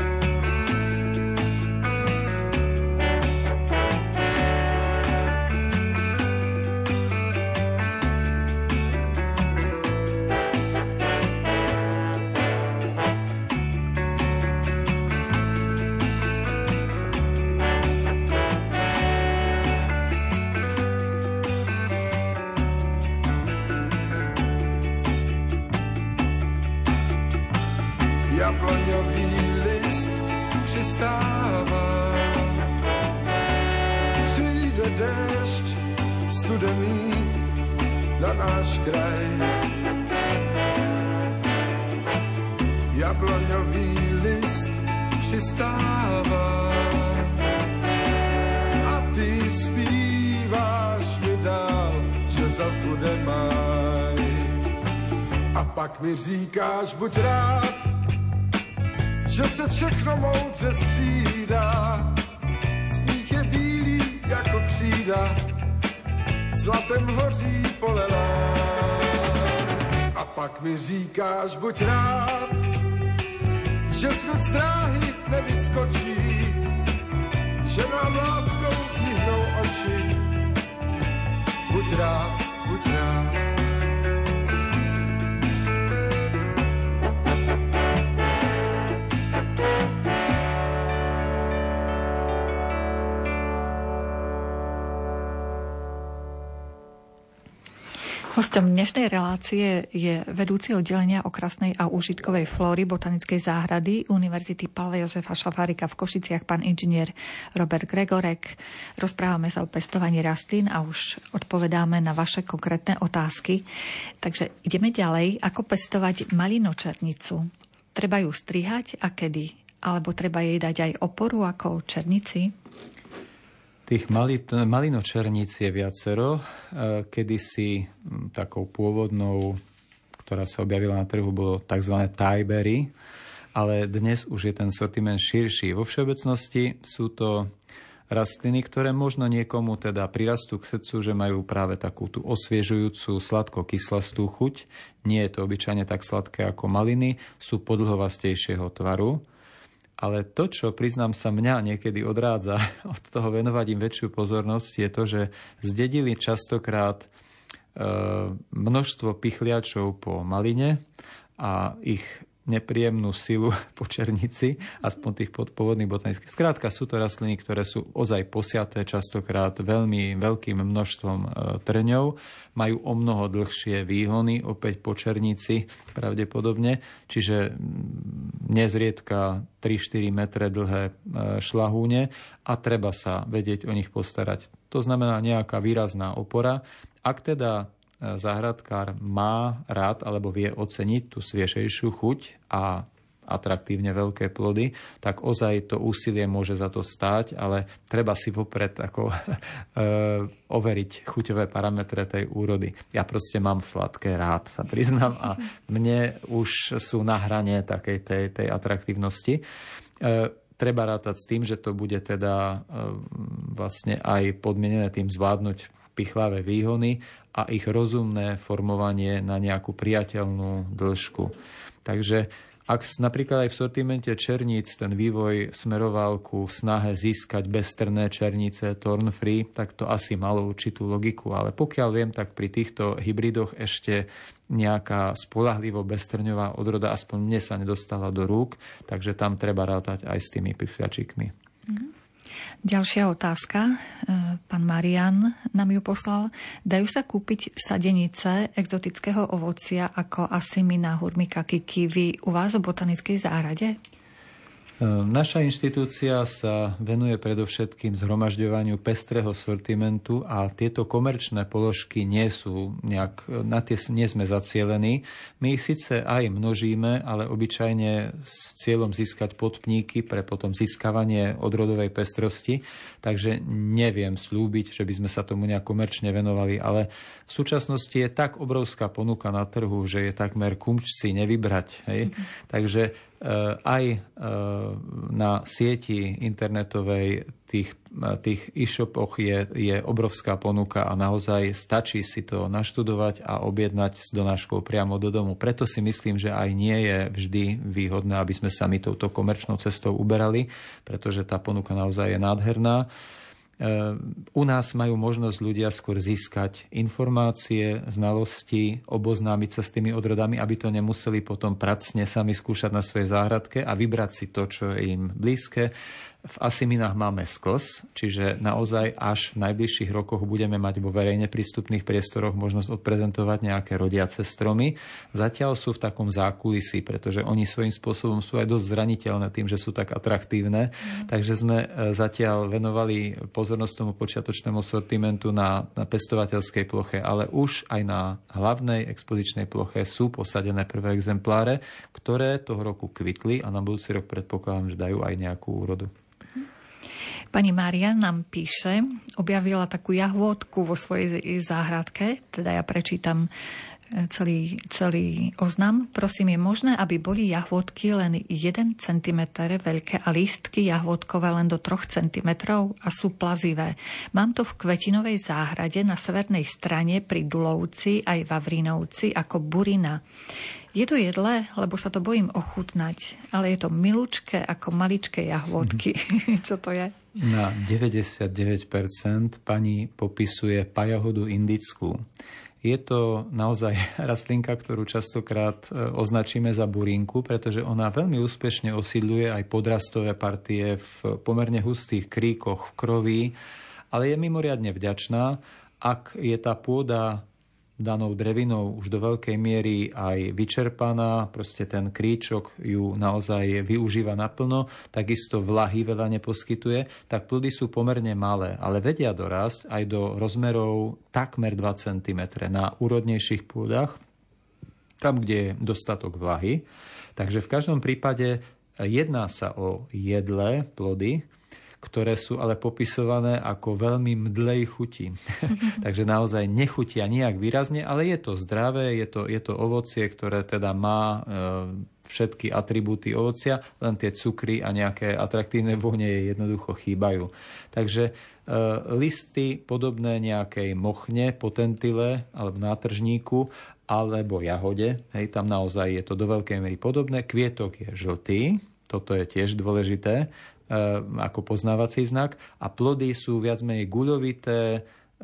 Jabloňový list přistává. Přijde déšť studený na náš kraj. Jabloňový list přistává. A ty zpíváš mi dál, že zas bude máj. pak mi říkáš, buď rád, že se všechno moudře střídá. Sníh je bílý jako křída, zlatem hoří pole lán. A pak mi říkáš, buď rád, že svět z dráhy nevyskočí, že nám láskou tíhnou oči. Buď rád, buď rád. Hosťom dnešnej relácie je vedúci oddelenia okrasnej a úžitkovej flóry Botanickej záhrady Univerzity Pavla Jozefa Šafárika v Košiciach pán inžinier Robert Gregorek. Rozprávame sa o pestovaní rastlín a už odpovedáme na vaše konkrétne otázky. Takže ideme ďalej. Ako pestovať malinočernicu? Treba ju strihať a kedy? Alebo treba jej dať aj oporu ako černici? Tých malinočerníc je viacero. Kedysi takou pôvodnou, ktorá sa objavila na trhu, bolo tzv. Thaiberry, ale dnes už je ten sortiment širší. Vo všeobecnosti sú to rastliny, ktoré možno niekomu teda prirastú k srdcu, že majú práve takú tú osviežujúcu sladko-kyslastú chuť. Nie je to obyčajne tak sladké ako maliny, sú podlhovastejšieho tvaru. Ale to, čo priznám sa mňa niekedy odrádza od toho venovať im väčšiu pozornosť, je to, že zdedili častokrát e, množstvo pichliačov po maline a ich nepríjemnú silu po černici, aspoň tých pôvodných botanických. Skrátka sú to rastliny, ktoré sú ozaj posiaté častokrát veľmi veľkým množstvom e, trňov, majú o mnoho dlhšie výhony, opäť po černici pravdepodobne, čiže nezriedka tri štyri metre dlhé e, šlahúne a treba sa vedieť o nich postarať. To znamená nejaká výrazná opora. Ak teda záhradkár má rád alebo vie oceniť tú sviežejšiu chuť a atraktívne veľké plody, tak ozaj to úsilie môže za to stáť, ale treba si vopred ako e, overiť chuťové parametre tej úrody. Ja proste mám sladké rád, sa priznám, a mne už sú na hrane takej tej, tej atraktívnosti. E, treba rátať s tým, že to bude teda e, vlastne aj podmienené tým zvládnuť pichlavé výhony a ich rozumné formovanie na nejakú priateľnú dĺžku. Takže ak napríklad aj v sortimente černíc ten vývoj smeroval ku snahe získať beztrné černice thorn-free, tak to asi malo určitú logiku. Ale pokiaľ viem, tak pri týchto hybridoch ešte nejaká spoľahlivo beztrňová odroda aspoň mne sa nedostala do rúk, takže tam treba rátať aj s tými pichľačikmi. Mm-hmm. Ďalšia otázka. Pán Marian nám ju poslal. Dajú sa kúpiť sadenice exotického ovocia ako asimina, hurmika, kiwi u vás v botanickej záhrade? Naša inštitúcia sa venuje predovšetkým zhromažďovaniu pestrého sortimentu a tieto komerčné položky nie sú nejak, na tie nie sme zacielení. My ich síce aj množíme, ale obyčajne s cieľom získať podpníky pre potom získavanie odrodovej pestrosti, takže neviem slúbiť, že by sme sa tomu nejak komerčne venovali, ale v súčasnosti je tak obrovská ponuka na trhu, že je takmer kumč si nevybrať. Hej? Mm-hmm. Takže aj na sieti internetovej tých, tých e-shopoch je, je obrovská ponuka a naozaj stačí si to naštudovať a objednať s donáškou priamo do domu. Preto si myslím, že aj nie je vždy výhodné, aby sme sa my touto komerčnou cestou uberali, pretože tá ponuka naozaj je nádherná. U nás majú možnosť ľudia skôr získať informácie, znalosti, oboznámiť sa s tými odrodami, aby to nemuseli potom pracne sami skúšať na svojej záhradke a vybrať si to, čo je im blízke. V Asiminách máme skos, čiže naozaj až v najbližších rokoch budeme mať vo verejne prístupných priestoroch možnosť odprezentovať nejaké rodiace stromy. Zatiaľ sú v takom zákulisí, pretože oni svojím spôsobom sú aj dosť zraniteľné tým, že sú tak atraktívne. Mm. Takže sme zatiaľ venovali pozornosť tomu počiatočnému sortimentu na, na pestovateľskej ploche, ale už aj na hlavnej expozičnej ploche sú posadené prvé exempláre, ktoré toho roku kvitli a na budúci rok predpokladám, že dajú aj nejakú úrodu. Pani Mária nám píše, objavila takú jahôdku vo svojej záhradke, teda ja prečítam celý, celý oznam. Prosím, je možné, aby boli jahôdky len jeden centimeter veľké a lístky jahôdkové len do troch centimetrov a sú plazivé. Mám to v kvetinovej záhrade na severnej strane pri Dulovci aj Vavrínovci ako burina. Je to jedlé, lebo sa to bojím ochutnať, ale je to milučké ako maličké jahôdky. Čo to je? Na deväťdesiatdeväť percent pani popisuje pajahodu indickú. Je to naozaj rastlinka, ktorú častokrát označíme za burinku, pretože ona veľmi úspešne osídľuje aj podrastové partie v pomerne hustých kríkoch, v kroví, ale je mimoriadne vďačná, ak je tá pôda danou drevinou už do veľkej miery aj vyčerpaná, proste ten kríčok ju naozaj využíva naplno, takisto vlahy veľa neposkytuje, tak plody sú pomerne malé, ale vedia dorásť aj do rozmerov takmer dva centimetre na úrodnejších pôdach, tam, kde je dostatok vlahy. Takže v každom prípade jedná sa o jedlé plody, ktoré sú ale popisované ako veľmi mdlej chuti. Takže naozaj nechutia nijak výrazne, ale je to zdravé, je to, je to ovocie, ktoré teda má e, všetky atribúty ovocia, len tie cukry a nejaké atraktívne vône jej jednoducho chýbajú. Takže e, listy podobné nejakej mochne, potentile alebo nátržníku alebo jahode, hej, tam naozaj je to do veľkej miery podobné. Kvietok je žltý, toto je tiež dôležité, ako poznávací znak, a plody sú viac menej guľovité,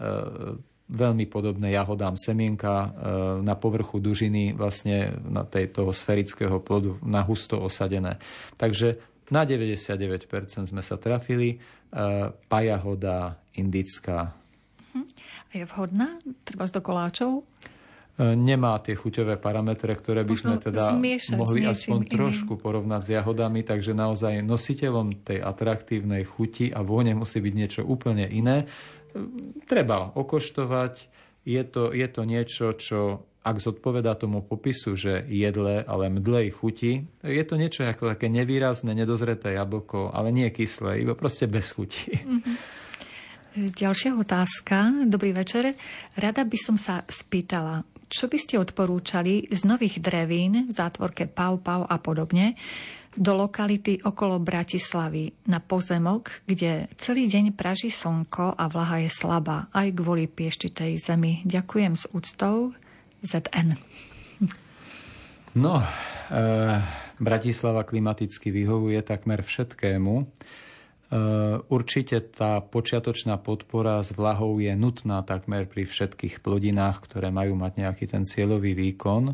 veľmi podobné jahodám semienka na povrchu dužiny, vlastne na tej, toho sferického plodu, na husto osadené. Takže na deväťdesiatdeväť percent sme sa trafili. Pajahoda indická. A je vhodná? Treba do koláčov? Nemá tie chuťové parametre, ktoré by sme teda zmiešať, mohli aspoň iným. trošku porovnať s jahodami, takže naozaj nositeľom tej atraktívnej chuti a vône musí byť niečo úplne iné. Treba okoštovať. Je to, je to niečo, čo, ak zodpovedá tomu popisu, že jedlé, ale mdlej chuti, je to niečo ako také nevýrazné, nedozreté jablko, ale nie kyslé, iba proste bez chuti. Mm-hmm. Ďalšia otázka. Dobrý večer. Rada by som sa spýtala, čo by ste odporúčali z nových drevín v zátvorke Pau Pau a podobne do lokality okolo Bratislavy na pozemok, kde celý deň praží slnko a vlaha je slabá aj kvôli pieštitej zemi. Ďakujem s úctou. zet en. No, e, Bratislava klimaticky vyhovuje takmer všetkému. Určite tá počiatočná podpora s vlahou je nutná takmer pri všetkých plodinách, ktoré majú mať nejaký ten cieľový výkon.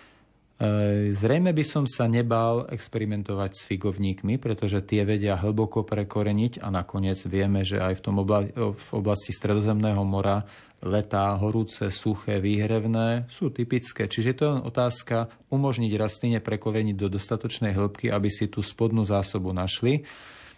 Zrejme by som sa nebal experimentovať s figovníkmi, pretože tie vedia hlboko prekoreniť a nakoniec vieme, že aj v, tom obla- v oblasti Stredozemného mora letá horúce, suché, výhrevné sú typické. Čiže to je len otázka umožniť rastline prekoreniť do dostatočnej hĺbky, aby si tú spodnú zásobu našli.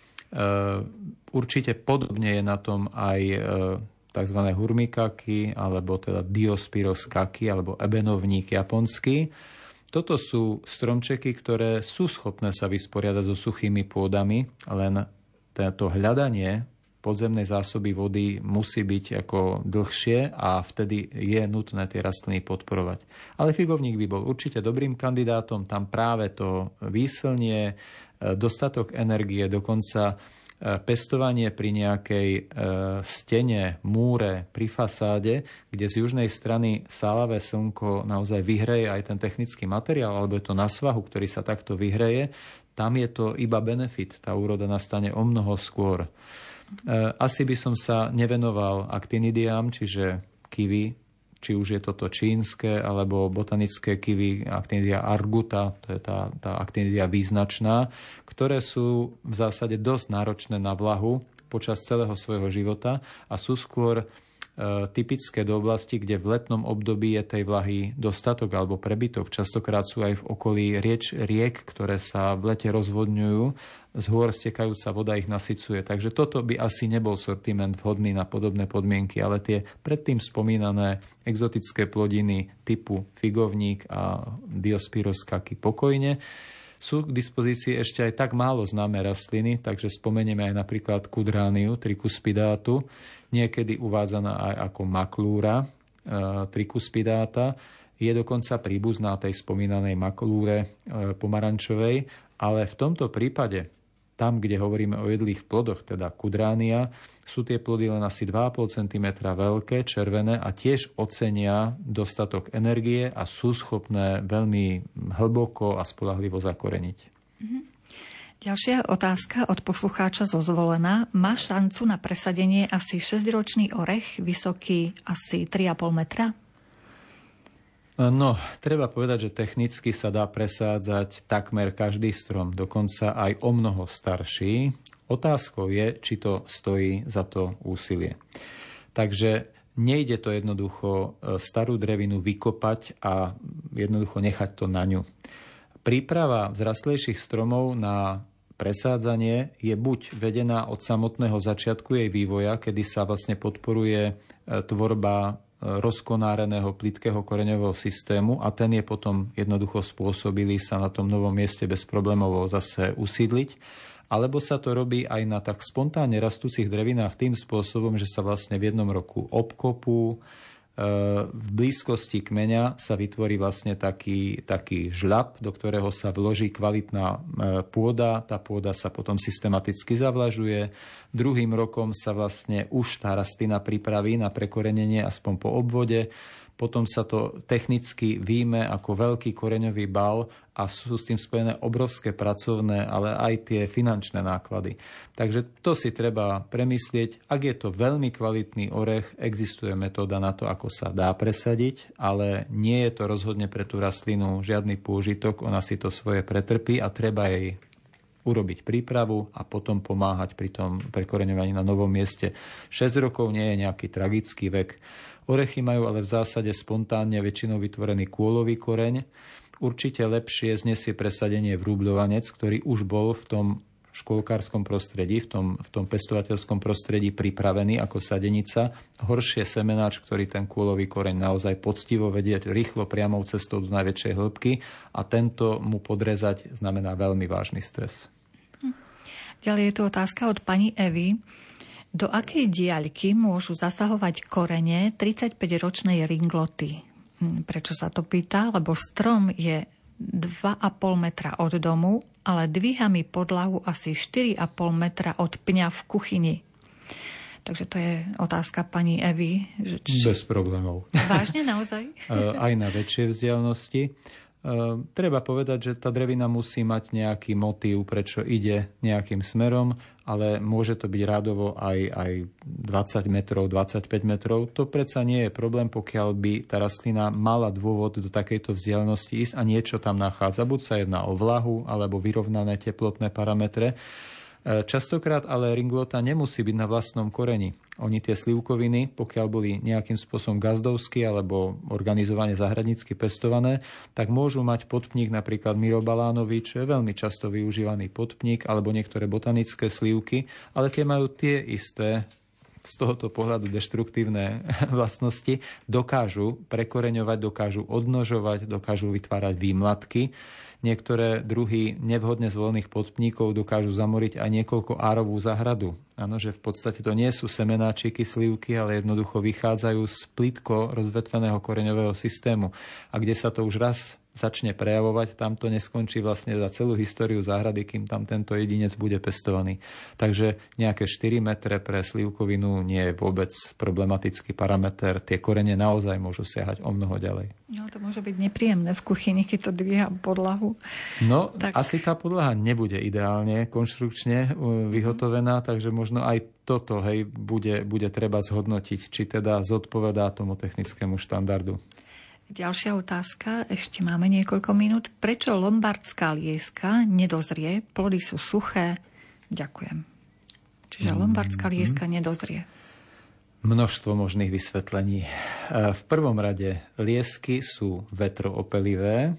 Určite podobne je na tom aj tzv. Hurmikaky, alebo teda Diospyros-kaky, alebo ebenovník japonský. Toto sú stromčeky, ktoré sú schopné sa vysporiadať so suchými pôdami, len to hľadanie podzemnej zásoby vody musí byť ako dlhšie a vtedy je nutné tie rastliny podporovať. Ale figovník by bol určite dobrým kandidátom, tam práve to výslnie, dostatok energie, dokonca pestovanie pri nejakej stene, múre, pri fasáde, kde z južnej strany sálavé slnko naozaj vyhreje aj ten technický materiál, alebo je to na svahu, ktorý sa takto vyhreje, tam je to iba benefit, tá úroda nastane o mnoho skôr. Asi by som sa nevenoval actinidiám, čiže kiwi, či už je toto čínske, alebo botanické kiwi, actinidia arguta, to je tá, tá actinidia význačná, ktoré sú v zásade dosť náročné na vlahu počas celého svojho života a sú skôr e, typické do oblasti, kde v letnom období je tej vlahy dostatok alebo prebytok. Častokrát sú aj v okolí rieč, riek, ktoré sa v lete rozvodňujú, z hôr stekajúca voda ich nasycuje. Takže toto by asi nebol sortiment vhodný na podobné podmienky, ale tie predtým spomínané exotické plodiny typu figovník a Diospyros-kaky pokojne sú k dispozícii ešte aj tak málo známe rastliny, takže spomenieme aj napríklad Kudrániu tricuspidátu, niekedy uvádzaná aj ako maklúra e, tricuspidáta. je dokonca príbuzná tej spomínanej makulúre pomarančovej, ale v tomto prípade, tam, kde hovoríme o jedlých plodoch, teda kudránia, sú tie plody len asi dva a pol centimetra veľké, červené a tiež ocenia dostatok energie a sú schopné veľmi hlboko a spoľahlivo zakoreniť. Mhm. Ďalšia otázka od poslucháča zo Zvolena. Má šancu na presadenie asi šesťročný orech, vysoký asi tri a pol metra? No, treba povedať, že technicky sa dá presádzať takmer každý strom, dokonca aj o mnoho starší. Otázkou je, či to stojí za to úsilie. Takže nejde to jednoducho starú drevinu vykopať a jednoducho nechať to na ňu. Príprava vzrastlejších stromov na presádzanie je buď vedená od samotného začiatku jej vývoja, kedy sa vlastne podporuje tvorba rozkonáreného plytkého koreňového systému a ten je potom jednoducho spôsobilý sa na tom novom mieste bez problémov zase usídliť. Alebo sa to robí aj na tak spontánne rastúcich drevinách tým spôsobom, že sa vlastne v jednom roku obkopú. V blízkosti kmeňa sa vytvorí vlastne taký, taký žľab, do ktorého sa vloží kvalitná pôda. Tá pôda sa potom systematicky zavlažuje. Druhým rokom sa vlastne už tá rastlina pripraví na prekorenenie aspoň po obvode. Potom sa to technicky výjme ako veľký koreňový bal a sú s tým spojené obrovské pracovné, ale aj tie finančné náklady. Takže to si treba premyslieť. Ak je to veľmi kvalitný orech, existuje metóda na to, ako sa dá presadiť, ale nie je to rozhodne pre tú rastlinu žiadny pôžitok, ona si to svoje pretrpí a treba jej urobiť prípravu a potom pomáhať pri tom prekoreňovaní na novom mieste. šesť rokov nie je nejaký tragický vek. Orechy majú ale v zásade spontánne väčšinou vytvorený kôlový koreň. Určite lepšie znesie presadenie vrúbľovanec, ktorý už bol v tom škôlkárskom prostredí, v tom, v tom pestovateľskom prostredí pripravený ako sadenica. Horšie semenáč, ktorý ten kôlový koreň naozaj poctivo vedie rýchlo priamou cestou do najväčšej hĺbky a tento mu podrezať znamená veľmi vážny stres. Ďalej je tu otázka od pani Evy. Do akej diaľky môžu zasahovať korene tridsaťpäťročnej ringloty? Prečo sa to pýta? Lebo strom je dva a pol metra od domu, ale dvíha mi podlahu asi štyri a pol metra od pňa v kuchyni. Takže to je otázka pani Evy. Že či... Bez problémov. Vážne naozaj? Aj na väčšie vzdialenosti. Uh, treba povedať, že tá drevina musí mať nejaký motív, prečo ide nejakým smerom, ale môže to byť rádovo aj, aj dvadsať metrov, dvadsaťpäť metrov. To predsa nie je problém, pokiaľ by tá rastlina mala dôvod do takejto vzdialenosti ísť a niečo tam nachádza. Buď sa jedná o vlahu, alebo vyrovnané teplotné parametre. Častokrát ale ringlota nemusí byť na vlastnom koreni. Oni tie slivkoviny, pokiaľ boli nejakým spôsobom gazdovsky alebo organizovane zahradnícky pestované, tak môžu mať podpník napríklad myrobalánový, čo je veľmi často využívaný podpník, alebo niektoré botanické slivky, ale tie majú tie isté z tohoto pohľadu deštruktívne vlastnosti, dokážu prekoreňovať, dokážu odnožovať, dokážu vytvárať výmladky. Niektoré druhy nevhodne zvolených podpníkov dokážu zamoriť aj niekoľko árovú záhradu. Áno, že v podstate to nie sú semenáčiky, slivky, ale jednoducho vychádzajú z plitko rozvetveného koreňového systému. A kde sa to už raz začne prejavovať, tam to neskončí vlastne za celú históriu záhrady, kým tam tento jedinec bude pestovaný. Takže nejaké štyri metre pre slivkovinu nie je vôbec problematický parameter. Tie korene naozaj môžu siahať o mnoho ďalej. No, to môže byť nepríjemné v kuchyni, keď to dvíha podlahu. No, tak... asi tá podlaha nebude ideálne konštrukčne vyhotovená, mm. takže možno aj toto, hej, bude, bude treba zhodnotiť, či teda zodpovedá tomu technickému štandardu. Ďalšia otázka, ešte máme niekoľko minút. Prečo lombardská lieska nedozrie? Plody sú suché. Ďakujem. Čiže lombardská lieska nedozrie. Množstvo možných vysvetlení. V prvom rade liesky sú vetroopelivé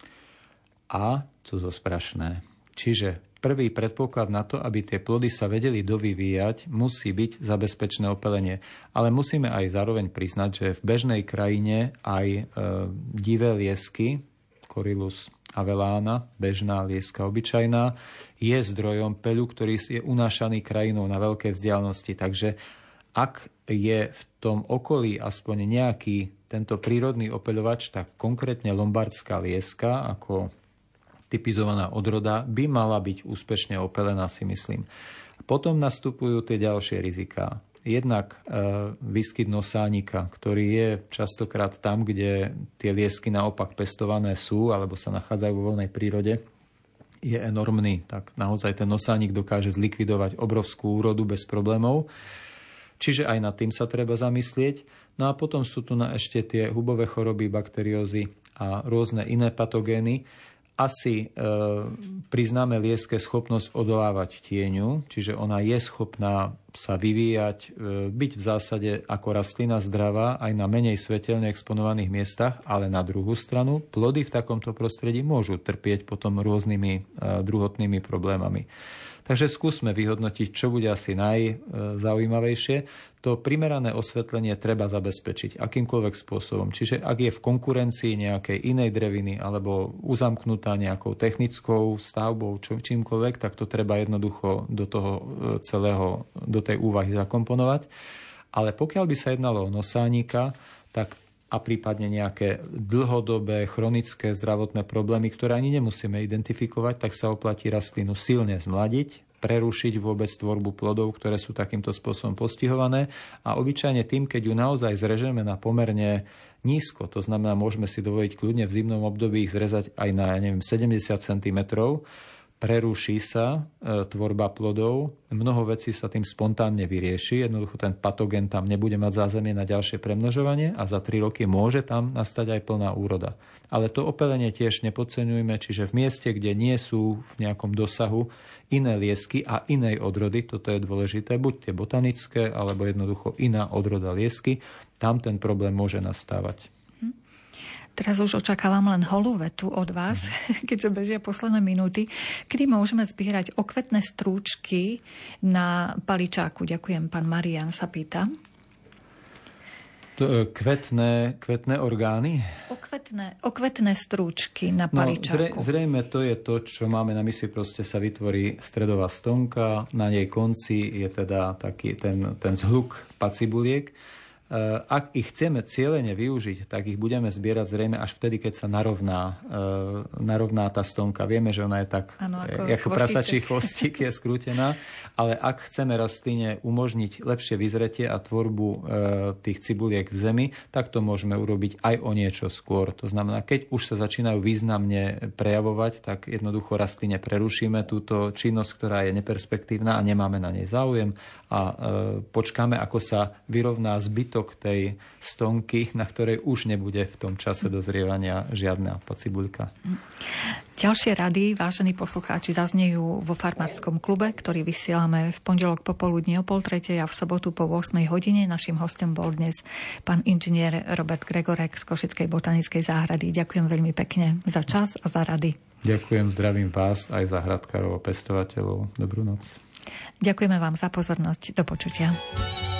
a cudzosprašné. Čiže prvý predpoklad na to, aby tie plody sa vedeli dovyvíjať, musí byť zabezpečné opelenie. Ale musíme aj zároveň priznať, že v bežnej krajine aj e, divé liesky, Corylus avellána, bežná lieska obyčajná, je zdrojom peľu, ktorý je unášaný krajinou na veľké vzdialenosti. Takže Ak je v tom okolí aspoň nejaký tento prírodný opeľovač, tak konkrétne lombardská lieska ako typizovaná odroda by mala byť úspešne opelená, si myslím. Potom nastupujú tie ďalšie riziká. Jednak e, výskyt nosánika, ktorý je častokrát tam, kde tie liesky naopak pestované sú alebo sa nachádzajú vo voľnej prírode, je enormný. Tak naozaj ten nosánik dokáže zlikvidovať obrovskú úrodu bez problémov. Čiže aj nad tým sa treba zamyslieť. No a potom sú tu na ešte tie hubové choroby, bakteriózy a rôzne iné patogény. Asi e, priznáme lieske schopnosť odolávať tieňu, čiže ona je schopná sa vyvíjať, e, byť v zásade ako rastlina zdravá aj na menej svetelne exponovaných miestach, ale na druhú stranu plody v takomto prostredí môžu trpieť potom rôznymi e, druhotnými problémami. Takže skúsme vyhodnotiť, čo bude asi najzaujímavejšie. To primerané osvetlenie treba zabezpečiť akýmkoľvek spôsobom. Čiže ak je v konkurencii nejakej inej dreviny alebo uzamknutá nejakou technickou stavbou, čo, čímkoľvek, tak to treba jednoducho do toho celého, do tej úvahy zakomponovať. Ale pokiaľ by sa jednalo o nosánika, tak a prípadne nejaké dlhodobé, chronické zdravotné problémy, ktoré ani nemusíme identifikovať, tak sa oplatí rastlinu silne zmladiť, prerušiť vôbec tvorbu plodov, ktoré sú takýmto spôsobom postihované. A obyčajne tým, keď ju naozaj zrežeme na pomerne nízko, to znamená, môžeme si dovoliť kľudne v zimnom období ich zrezať aj na, ja neviem, sedemdesiat centimetrov, preruší sa e, tvorba plodov, mnoho vecí sa tým spontánne vyrieši, jednoducho ten patogen tam nebude mať zázemie na ďalšie premnožovanie a za tri roky môže tam nastať aj plná úroda. Ale to opelenie tiež nepodceňujme, čiže v mieste, kde nie sú v nejakom dosahu iné liesky a inej odrody, toto je dôležité, buď tie botanické, alebo jednoducho iná odroda liesky, tam ten problém môže nastávať. Teraz už očakávam len holú vetu od vás, keďže bežia posledné minúty. Kedy môžeme zbierať okvetné strúčky na paličáku? Ďakujem, pán Marian sa pýta. To, kvetné, kvetné orgány? Okvetné, okvetné strúčky na paličáku. No, zre, zrejme to je to, čo máme na mysli. Proste sa vytvorí stredová stonka, na nej konci je teda taký ten, ten zhluk pacibuliek. Ak ich chceme cieľene využiť, tak ich budeme zbierať zrejme až vtedy, keď sa narovná, narovná tá stonka. Vieme, že ona je tak, ano, ako, ako prasačí chvostík je skrútená, ale ak chceme rastline umožniť lepšie vyzretie a tvorbu tých cibuliek v zemi, tak to môžeme urobiť aj o niečo skôr. To znamená, keď už sa začínajú významne prejavovať, tak jednoducho rastline prerušíme túto činnosť, ktorá je neperspektívna a nemáme na nej záujem a počkáme, ako sa vyrovná zbytok tej stonky, na ktorej už nebude v tom čase dozrievania žiadna pacibuľka. Ďalšie rady, vážení poslucháči, zaznejú vo Farmárskom klube, ktorý vysielame v pondelok popoludní o pol tretej a v sobotu po ôsmej hodine. Naším hostom bol dnes pán inžinier Robert Gregorek z Košickej botanickej záhrady. Ďakujem veľmi pekne za čas a za rady. Ďakujem, zdravím vás aj záhradkárov a pestovateľov. Dobrú noc. Ďakujeme vám za pozornosť. Do počutia.